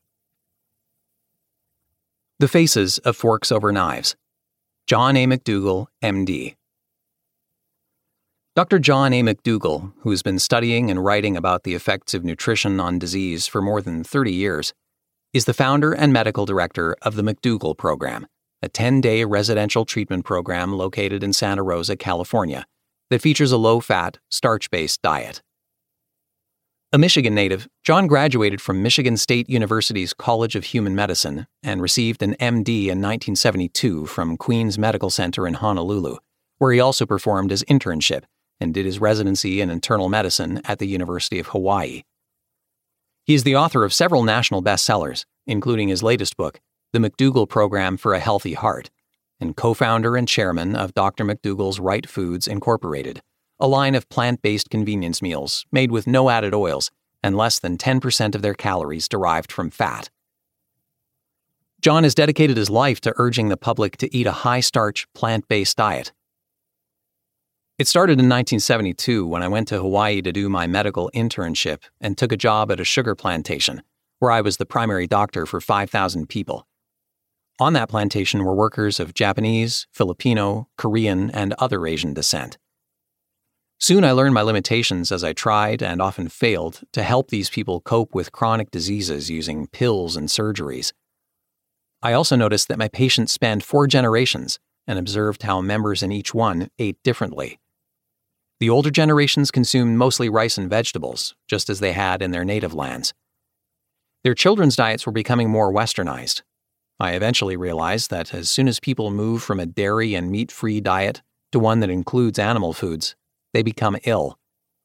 A: The Faces of Forks Over Knives. John A. McDougall, M D Doctor John A. McDougall, who has been studying and writing about the effects of nutrition on disease for more than thirty years, is the founder and medical director of the McDougall Program, a ten-day residential treatment program located in Santa Rosa, California, that features a low-fat, starch-based diet. A Michigan native, John graduated from Michigan State University's College of Human Medicine and received an M D in nineteen seventy-two from Queens Medical Center in Honolulu, where he also performed his internship and did his residency in internal medicine at the University of Hawaii. He is the author of several national bestsellers, including his latest book, The McDougall Program for a Healthy Heart, and co-founder and chairman of Doctor McDougall's Right Foods Incorporated, a line of plant-based convenience meals made with no added oils and less than ten percent of their calories derived from fat. John has dedicated his life to urging the public to eat a high-starch, plant-based diet. It started in nineteen seventy-two when I went to Hawaii to do my medical internship and took a job at a sugar plantation, where I was the primary doctor for five thousand people. On that plantation were workers of Japanese, Filipino, Korean, and other Asian descent. Soon I learned my limitations as I tried, and often failed, to help these people cope with chronic diseases using pills and surgeries. I also noticed that my patients spanned four generations and observed how members in each one ate differently. The older generations consumed mostly rice and vegetables, just as they had in their native lands. Their children's diets were becoming more westernized. I eventually realized that as soon as people move from a dairy and meat-free diet to one that includes animal foods, they become ill.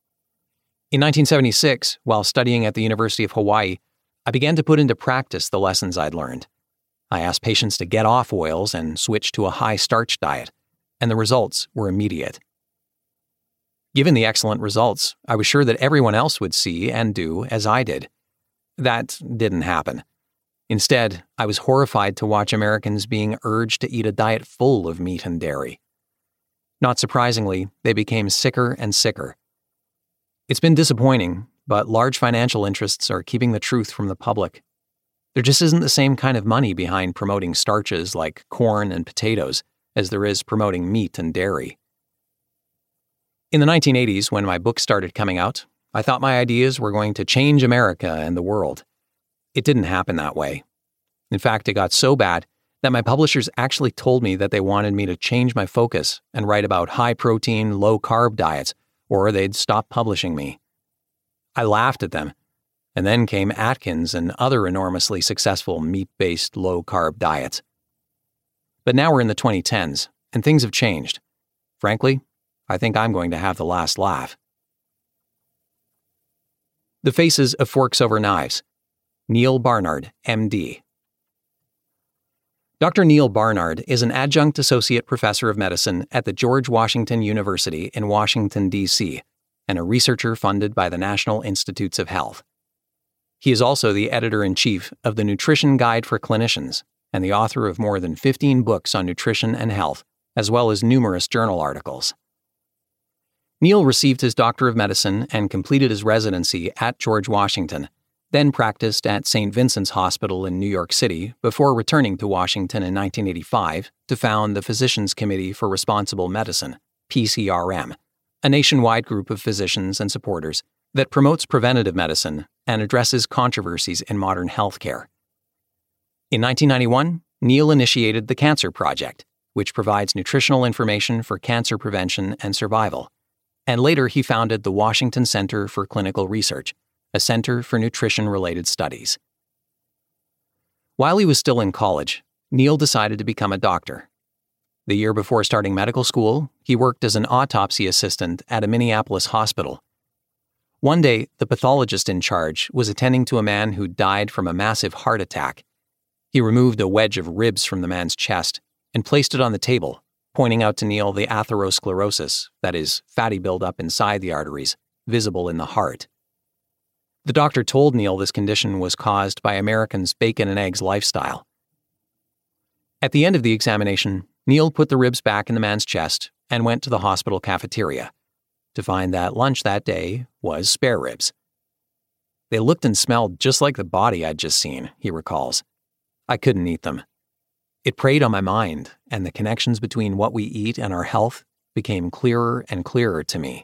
A: In nineteen seventy-six, while studying at the University of Hawaii, I began to put into practice the lessons I'd learned. I asked patients to get off oils and switch to a high-starch diet, and the results were immediate. Given the excellent results, I was sure that everyone else would see and do as I did. That didn't happen. Instead, I was horrified to watch Americans being urged to eat a diet full of meat and dairy. Not surprisingly, they became sicker and sicker. It's been disappointing, but large financial interests are keeping the truth from the public. There just isn't the same kind of money behind promoting starches like corn and potatoes as there is promoting meat and dairy. In the nineteen eighties, when my book started coming out, I thought my ideas were going to change America and the world. It didn't happen that way. In fact, it got so bad that my publishers actually told me that they wanted me to change my focus and write about high-protein, low-carb diets, or they'd stop publishing me. I laughed at them. And then came Atkins and other enormously successful meat-based low-carb diets. But now we're in the twenty tens, and things have changed. Frankly, I think I'm going to have the last laugh. The Faces of Forks Over Knives. Neal Barnard, M D Doctor Neal Barnard is an adjunct associate professor of medicine at the George Washington University in Washington, D C, and a researcher funded by the National Institutes of Health. He is also the editor-in-chief of the Nutrition Guide for Clinicians and the author of more than fifteen books on nutrition and health, as well as numerous journal articles. Neal received his Doctor of Medicine and completed his residency at George Washington, then practiced at Saint Vincent's Hospital in New York City before returning to Washington in nineteen eighty-five to found the Physicians Committee for Responsible Medicine, P C R M, a nationwide group of physicians and supporters that promotes preventative medicine and addresses controversies in modern healthcare. In nineteen ninety-one, Neal initiated the Cancer Project, which provides nutritional information for cancer prevention and survival, and later he founded the Washington Center for Clinical Research, a center for nutrition-related studies. While he was still in college, Neal decided to become a doctor. The year before starting medical school, he worked as an autopsy assistant at a Minneapolis hospital. One day, the pathologist in charge was attending to a man who died from a massive heart attack. He removed a wedge of ribs from the man's chest and placed it on the table, pointing out to Neal the atherosclerosis, that is, fatty buildup inside the arteries, visible in the heart. The doctor told Neal this condition was caused by Americans' bacon and eggs lifestyle. At the end of the examination, Neal put the ribs back in the man's chest and went to the hospital cafeteria to find that lunch that day was spare ribs. They looked and smelled just like the body I'd just seen, he recalls. I couldn't eat them. It preyed on my mind, and the connections between what we eat and our health became clearer and clearer to me.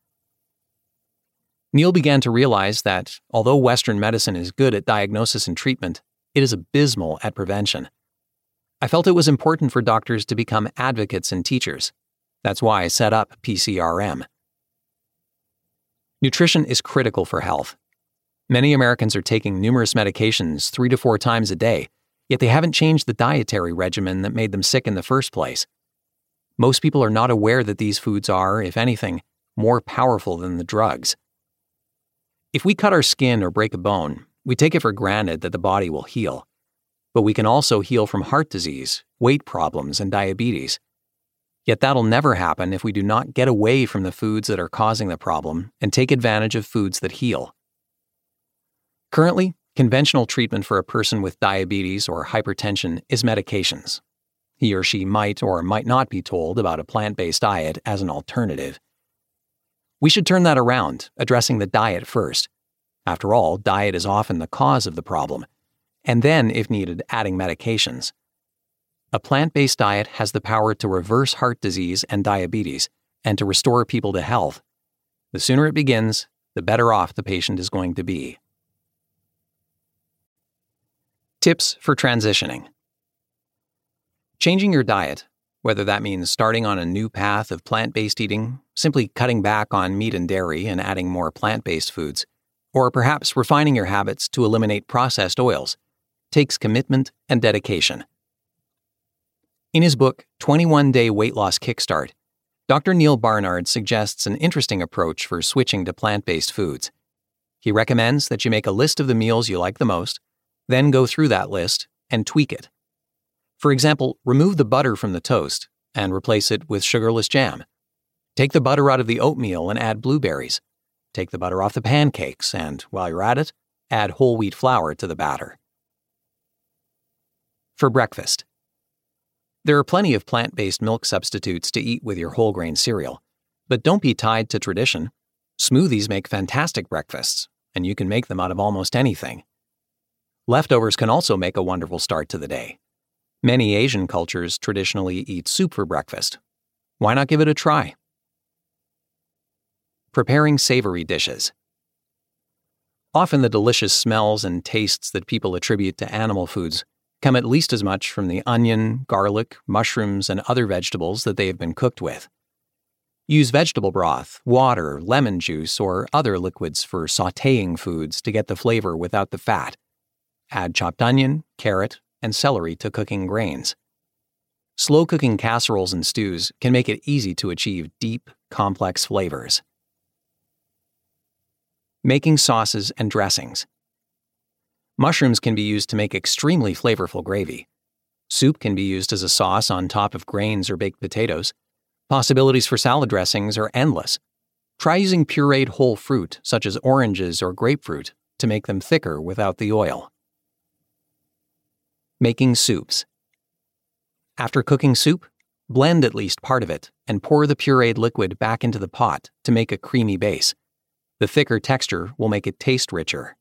A: Neal began to realize that, although Western medicine is good at diagnosis and treatment, it is abysmal at prevention. I felt it was important for doctors to become advocates and teachers. That's why I set up P C R M. Nutrition is critical for health. Many Americans are taking numerous medications three to four times a day, yet they haven't changed the dietary regimen that made them sick in the first place. Most people are not aware that these foods are, if anything, more powerful than the drugs. If we cut our skin or break a bone, we take it for granted that the body will heal. But we can also heal from heart disease, weight problems, and diabetes. Yet that'll never happen if we do not get away from the foods that are causing the problem and take advantage of foods that heal. Currently, conventional treatment for a person with diabetes or hypertension is medications. He or she might or might not be told about a plant-based diet as an alternative. We should turn that around, addressing the diet first. After all, diet is often the cause of the problem, and then, if needed, adding medications. A plant-based diet has the power to reverse heart disease and diabetes and to restore people to health. The sooner it begins, the better off the patient is going to be. Tips for transitioning. Changing your diet, whether that means starting on a new path of plant-based eating, simply cutting back on meat and dairy and adding more plant-based foods, or perhaps refining your habits to eliminate processed oils, takes commitment and dedication. In his book, twenty-one day Weight Loss Kickstart, Doctor Neal Barnard suggests an interesting approach for switching to plant-based foods. He recommends that you make a list of the meals you like the most, then go through that list and tweak it. For example, remove the butter from the toast and replace it with sugarless jam. Take the butter out of the oatmeal and add blueberries. Take the butter off the pancakes and, while you're at it, add whole wheat flour to the batter. For breakfast. There are plenty of plant-based milk substitutes to eat with your whole grain cereal, but don't be tied to tradition. Smoothies make fantastic breakfasts, and you can make them out of almost anything. Leftovers can also make a wonderful start to the day. Many Asian cultures traditionally eat soup for breakfast. Why not give it a try? Preparing savory dishes. Often the delicious smells and tastes that people attribute to animal foods come at least as much from the onion, garlic, mushrooms, and other vegetables that they have been cooked with. Use vegetable broth, water, lemon juice, or other liquids for sautéing foods to get the flavor without the fat. Add chopped onion, carrot, and celery to cooking grains. Slow cooking casseroles and stews can make it easy to achieve deep, complex flavors. Making sauces and dressings. Mushrooms can be used to make extremely flavorful gravy. Soup can be used as a sauce on top of grains or baked potatoes. Possibilities for salad dressings are endless. Try using pureed whole fruit, such as oranges or grapefruit, to make them thicker without the oil. Making soups. After cooking soup, blend at least part of it and pour the pureed liquid back into the pot to make a creamy base. The thicker texture will make it taste richer.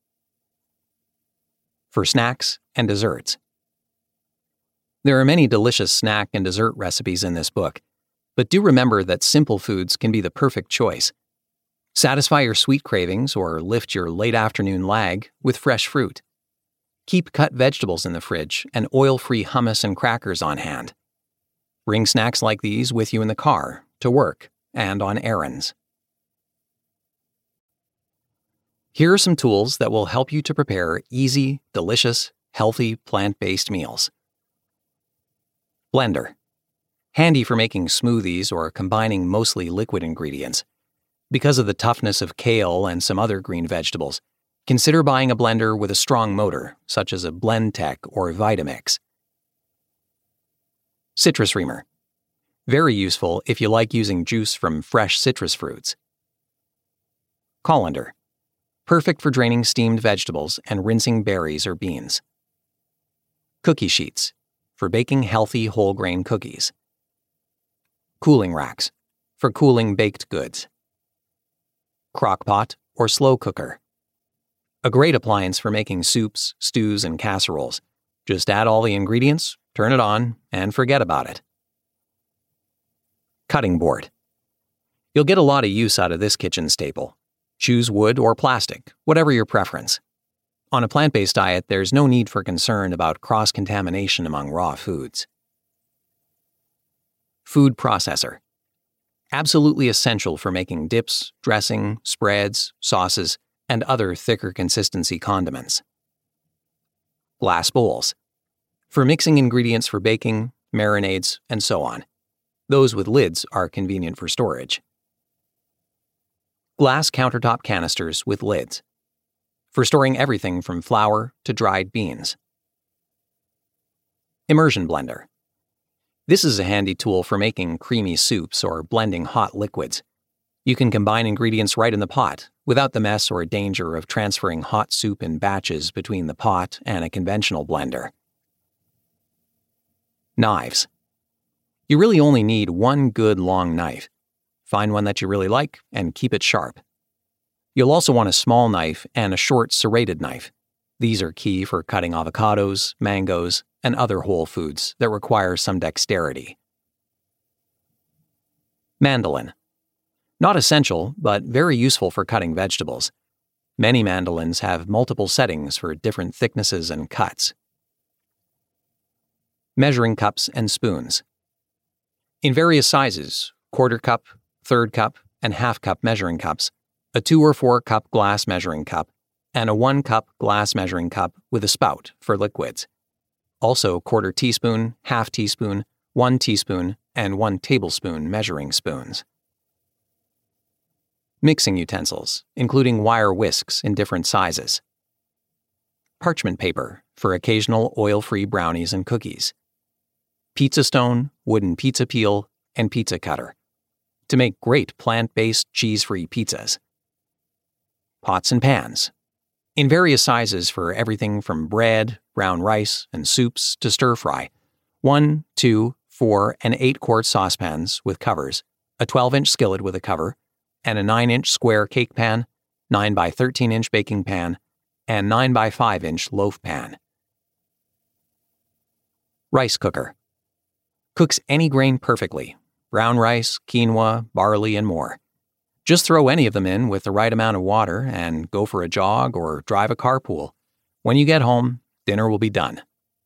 A: For snacks and desserts. There are many delicious snack and dessert recipes in this book, but do remember that simple foods can be the perfect choice. Satisfy your sweet cravings or lift your late afternoon lag with fresh fruit. Keep cut vegetables in the fridge and oil-free hummus and crackers on hand. Bring snacks like these with you in the car, to work, and on errands. Here are some tools that will help you to prepare easy, delicious, healthy, plant-based meals. Blender. Handy for making smoothies or combining mostly liquid ingredients. Because of the toughness of kale and some other green vegetables, consider buying a blender with a strong motor, such as a Blendtec or Vitamix. Citrus reamer. Very useful if you like using juice from fresh citrus fruits. Colander. Perfect for draining steamed vegetables and rinsing berries or beans. Cookie sheets. For baking healthy whole grain cookies. Cooling racks. For cooling baked goods. Crock-pot or slow cooker. A great appliance for making soups, stews, and casseroles. Just add all the ingredients, turn it on, and forget about it. Cutting board. You'll get a lot of use out of this kitchen staple. Choose wood or plastic, whatever your preference. On a plant-based diet, there's no need for concern about cross-contamination among raw foods. Food processor. Absolutely essential for making dips, dressing, spreads, sauces, and other thicker consistency condiments. Glass bowls. For mixing ingredients for baking, marinades, and so on. Those with lids are convenient for storage. Glass countertop canisters with lids. For storing everything from flour to dried beans. Immersion blender. This is a handy tool for making creamy soups or blending hot liquids. You can combine ingredients right in the pot, without the mess or danger of transferring hot soup in batches between the pot and a conventional blender. Knives. You really only need one good long knife. Find one that you really like and keep it sharp. You'll also want a small knife and a short serrated knife. These are key for cutting avocados, mangoes, and other whole foods that require some dexterity. Mandolin. Not essential, but very useful for cutting vegetables. Many mandolins have multiple settings for different thicknesses and cuts. Measuring cups and spoons. In various sizes, quarter cup, third cup, and half cup measuring cups, a two or four cup glass measuring cup, and a one cup glass measuring cup with a spout for liquids. Also quarter teaspoon, half teaspoon, one teaspoon, and one tablespoon measuring spoons. Mixing utensils, including wire whisks in different sizes. Parchment paper for occasional oil-free brownies and cookies. Pizza stone, wooden pizza peel, and pizza cutter to make great plant-based cheese-free pizzas. Pots and pans, in various sizes for everything from bread, brown rice, and soups to stir-fry. One, two, four, and eight-quart saucepans with covers, a twelve-inch skillet with a cover, and a nine-inch square cake pan, nine by thirteen-inch baking pan, and nine by five-inch loaf pan. Rice cooker. Cooks any grain perfectly, brown rice, quinoa, barley, and more. Just throw any of them in with the right amount of water and go for a jog or drive a carpool. When you get home, dinner will be done.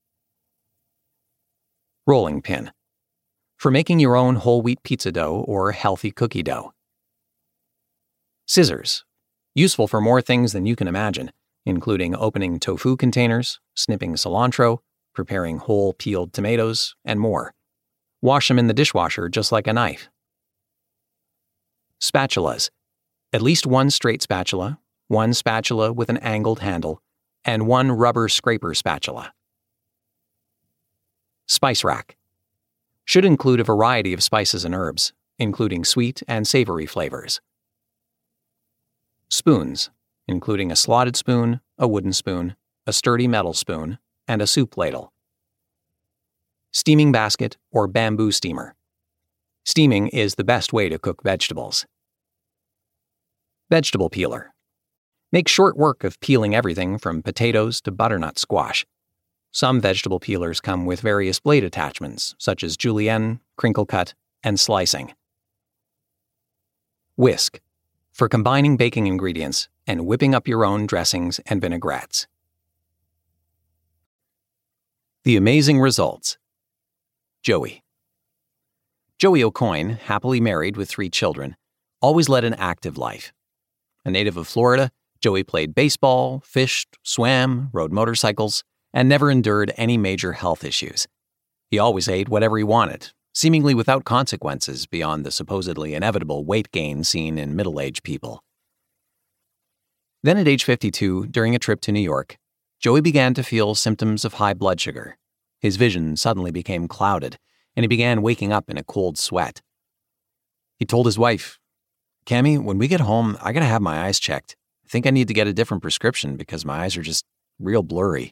A: Rolling pin. For making your own whole wheat pizza dough or healthy cookie dough. Scissors. Useful for more things than you can imagine, including opening tofu containers, snipping cilantro, preparing whole peeled tomatoes, and more. Wash them in the dishwasher just like a knife. Spatulas. At least one straight spatula, one spatula with an angled handle, and one rubber scraper spatula. Spice rack. Should include a variety of spices and herbs, including sweet and savory flavors. Spoons, including a slotted spoon, a wooden spoon, a sturdy metal spoon, and a soup ladle. Steaming basket or bamboo steamer. Steaming is the best way to cook vegetables. Vegetable peeler. Make short work of peeling everything from potatoes to butternut squash. Some vegetable peelers come with various blade attachments, such as julienne, crinkle cut, and slicing. Whisk. For combining baking ingredients and whipping up your own dressings and vinaigrettes. The amazing results. Joey. Joey Aucoin, happily married with three children, always led an active life. A native of Florida, Joey played baseball, fished, swam, rode motorcycles, and never endured any major health issues. He always ate whatever he wanted, seemingly without consequences beyond the supposedly inevitable weight gain seen in middle-aged people. Then at age fifty-two, during a trip to New York, Joey began to feel symptoms of high blood sugar. His vision suddenly became clouded, and he began waking up in a cold sweat. He told his wife, "Cammy, when we get home, I gotta have my eyes checked. I think I need to get a different prescription because my eyes are just real blurry."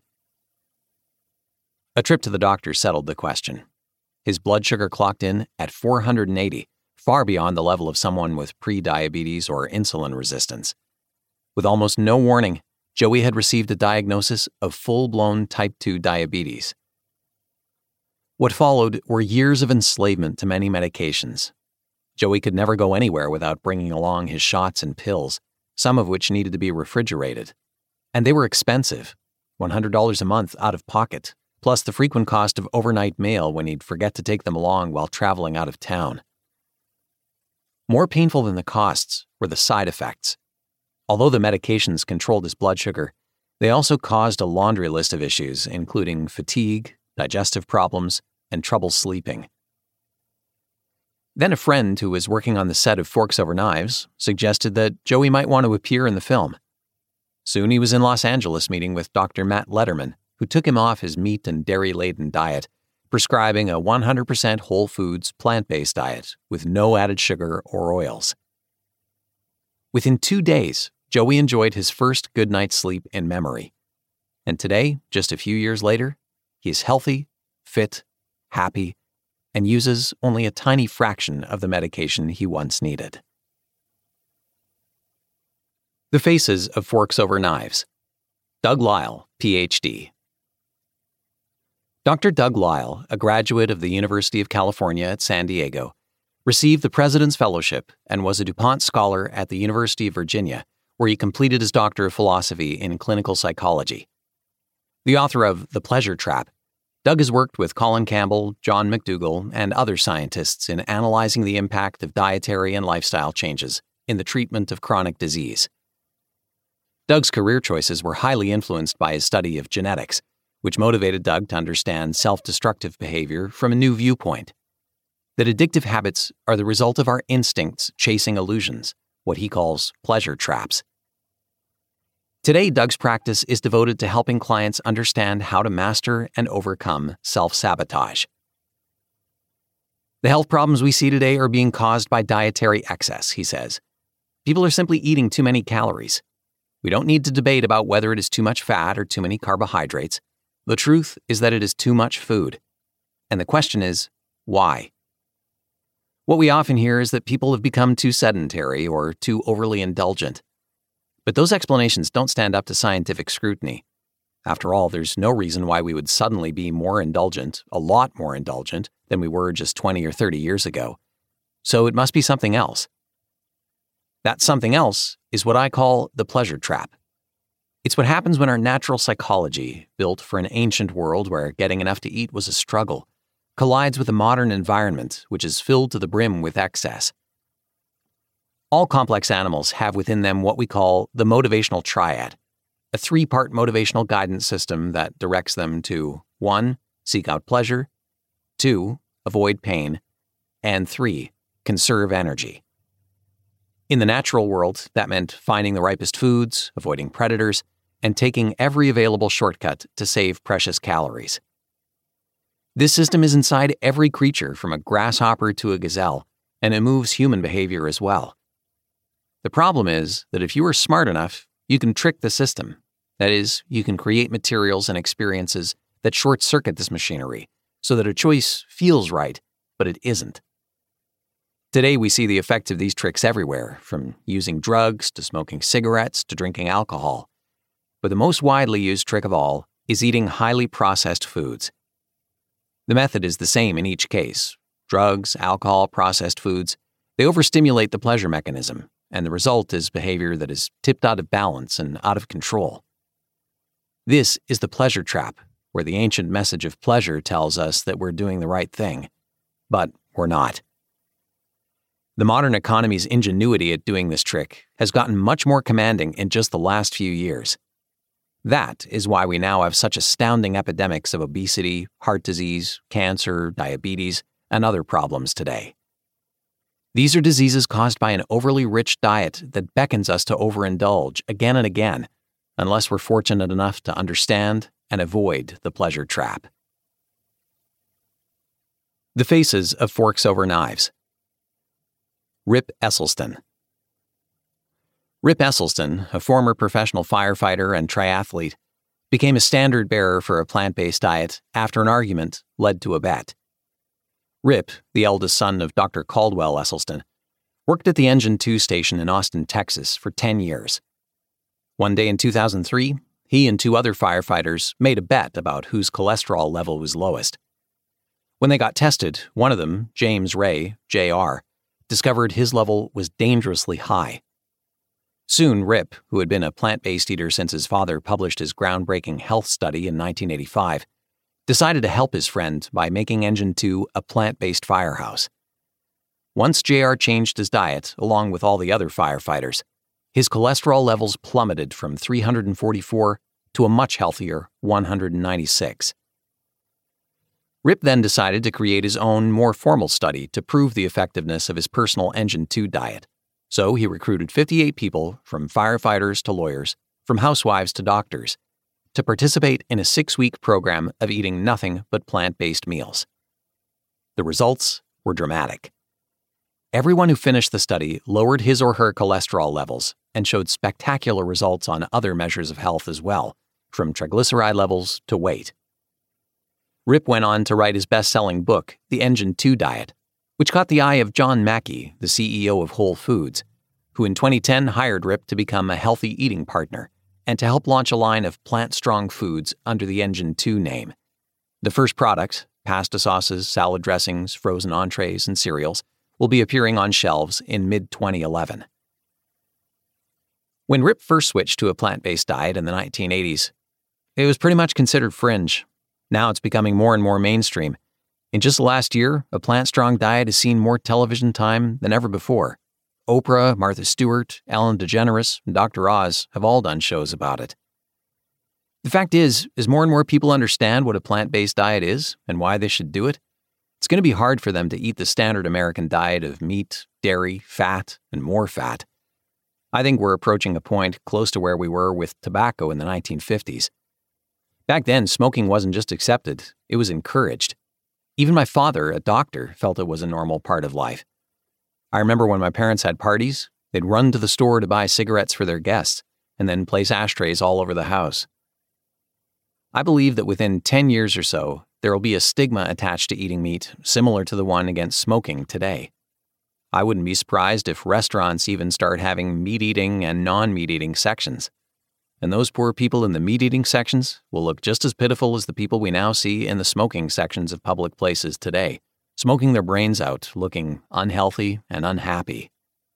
A: A trip to the doctor settled the question. His blood sugar clocked in at four hundred eighty, far beyond the level of someone with pre-diabetes or insulin resistance. With almost no warning, Joey had received a diagnosis of full-blown type two diabetes. What followed were years of enslavement to many medications. Joey could never go anywhere without bringing along his shots and pills, some of which needed to be refrigerated. And they were expensive, one hundred dollars a month out of pocket, plus the frequent cost of overnight mail when he'd forget to take them along while traveling out of town. More painful than the costs were the side effects. Although the medications controlled his blood sugar, they also caused a laundry list of issues, including fatigue, digestive problems, and trouble sleeping. Then a friend who was working on the set of Forks Over Knives suggested that Joey might want to appear in the film. Soon he was in Los Angeles meeting with Doctor Matt Letterman, who took him off his meat and dairy-laden diet, prescribing a one hundred percent whole foods, plant-based diet with no added sugar or oils. Within two days, Joey enjoyed his first good night's sleep in memory. And today, just a few years later, he is healthy, fit, happy, and uses only a tiny fraction of the medication he once needed. The Faces of Forks Over Knives. Doug Lisle, P H D. Doctor Doug Lisle, a graduate of the University of California at San Diego, received the President's Fellowship and was a DuPont Scholar at the University of Virginia, where he completed his Doctor of Philosophy in Clinical Psychology. The author of The Pleasure Trap, Doug has worked with Colin Campbell, John McDougall, and other scientists in analyzing the impact of dietary and lifestyle changes in the treatment of chronic disease. Doug's career choices were highly influenced by his study of genetics, which motivated Doug to understand self-destructive behavior from a new viewpoint. That addictive habits are the result of our instincts chasing illusions, what he calls pleasure traps. Today, Doug's practice is devoted to helping clients understand how to master and overcome self-sabotage. The health problems we see today are being caused by dietary excess, he says. People are simply eating too many calories. We don't need to debate about whether it is too much fat or too many carbohydrates. The truth is that it is too much food. And the question is, why? What we often hear is that people have become too sedentary or too overly indulgent. But those explanations don't stand up to scientific scrutiny. After all, there's no reason why we would suddenly be more indulgent, a lot more indulgent, than we were just twenty or thirty years ago. So it must be something else. That something else is what I call the pleasure trap. It's what happens when our natural psychology, built for an ancient world where getting enough to eat was a struggle, collides with a modern environment which is filled to the brim with excess. All complex animals have within them what we call the motivational triad, a three-part motivational guidance system that directs them to one. Seek out pleasure, two. Avoid pain, and three. Conserve energy. In the natural world, that meant finding the ripest foods, avoiding predators, and taking every available shortcut to save precious calories. This system is inside every creature from a grasshopper to a gazelle, and it moves human behavior as well. The problem is that if you are smart enough, you can trick the system. That is, you can create materials and experiences that short-circuit this machinery so that a choice feels right, but it isn't. Today, we see the effects of these tricks everywhere, from using drugs to smoking cigarettes to drinking alcohol. But the most widely used trick of all is eating highly processed foods. The method is the same in each case. Drugs, alcohol, processed foods, they overstimulate the pleasure mechanism, and the result is behavior that is tipped out of balance and out of control. This is the pleasure trap, where the ancient message of pleasure tells us that we're doing the right thing, but we're not. The modern economy's ingenuity at doing this trick has gotten much more commanding in just the last few years. That is why we now have such astounding epidemics of obesity, heart disease, cancer, diabetes, and other problems today. These are diseases caused by an overly rich diet that beckons us to overindulge again and again, unless we're fortunate enough to understand and avoid the pleasure trap. The Faces of Forks Over Knives. Rip Esselstyn. Rip Esselstyn, a former professional firefighter and triathlete, became a standard bearer for a plant-based diet after an argument led to a bet. Rip, the eldest son of Doctor Caldwell Esselstyn, worked at the Engine two station in Austin, Texas for ten years. One day in two thousand three, he and two other firefighters made a bet about whose cholesterol level was lowest. When they got tested, one of them, James Ray, J R, discovered his level was dangerously high. Soon, Rip, who had been a plant-based eater since his father published his groundbreaking health study in nineteen eighty-five, decided to help his friend by making Engine two a plant-based firehouse. Once J R changed his diet, along with all the other firefighters, his cholesterol levels plummeted from three hundred forty-four to a much healthier one hundred ninety-six. Rip then decided to create his own, more formal study to prove the effectiveness of his personal Engine two diet. So he recruited fifty-eight people, from firefighters to lawyers, from housewives to doctors, to participate in a six-week program of eating nothing but plant-based meals. The results were dramatic. Everyone who finished the study lowered his or her cholesterol levels and showed spectacular results on other measures of health as well, from triglyceride levels to weight. Rip went on to write his best-selling book, The Engine two Diet, which caught the eye of John Mackey, the C E O of Whole Foods, who in twenty ten hired Rip to become a healthy eating partner and to help launch a line of plant-strong foods under the Engine two name. The first products, pasta sauces, salad dressings, frozen entrees, and cereals, will be appearing on shelves in mid twenty eleven. When Rip first switched to a plant-based diet in the nineteen eighties, it was pretty much considered fringe. Now it's becoming more and more mainstream. In just the last year, a plant-strong diet has seen more television time than ever before. Oprah, Martha Stewart, Ellen DeGeneres, and Doctor Oz have all done shows about it. The fact is, as more and more people understand what a plant-based diet is and why they should do it, it's going to be hard for them to eat the standard American diet of meat, dairy, fat, and more fat. I think we're approaching a point close to where we were with tobacco in the nineteen fifties. Back then, smoking wasn't just accepted, it was encouraged. Even my father, a doctor, felt it was a normal part of life. I remember when my parents had parties, they'd run to the store to buy cigarettes for their guests, and then place ashtrays all over the house. I believe that within ten years or so, there will be a stigma attached to eating meat similar to the one against smoking today. I wouldn't be surprised if restaurants even start having meat-eating and non-meat-eating sections. And those poor people in the meat-eating sections will look just as pitiful as the people we now see in the smoking sections of public places today, smoking their brains out, looking unhealthy and unhappy.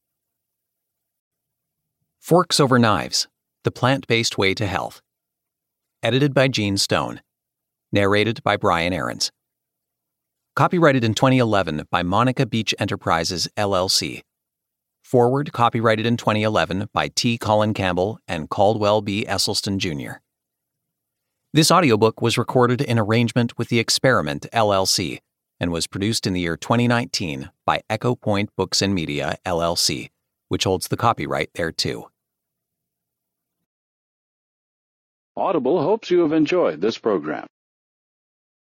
A: Forks Over Knives, The Plant-Based Way to Health. Edited by Gene Stone. Narrated by Brian Aarons. Copyrighted in twenty eleven by Monica Beach Enterprises, L L C. Forward copyrighted in twenty eleven by T. Colin Campbell and Caldwell B. Esselstyn, Junior This audiobook was recorded in arrangement with The Experiment, L L C, and was produced in the year twenty nineteen by Echo Point Books and Media, L L C, which holds the copyright thereto.
B: Audible hopes you have enjoyed this program.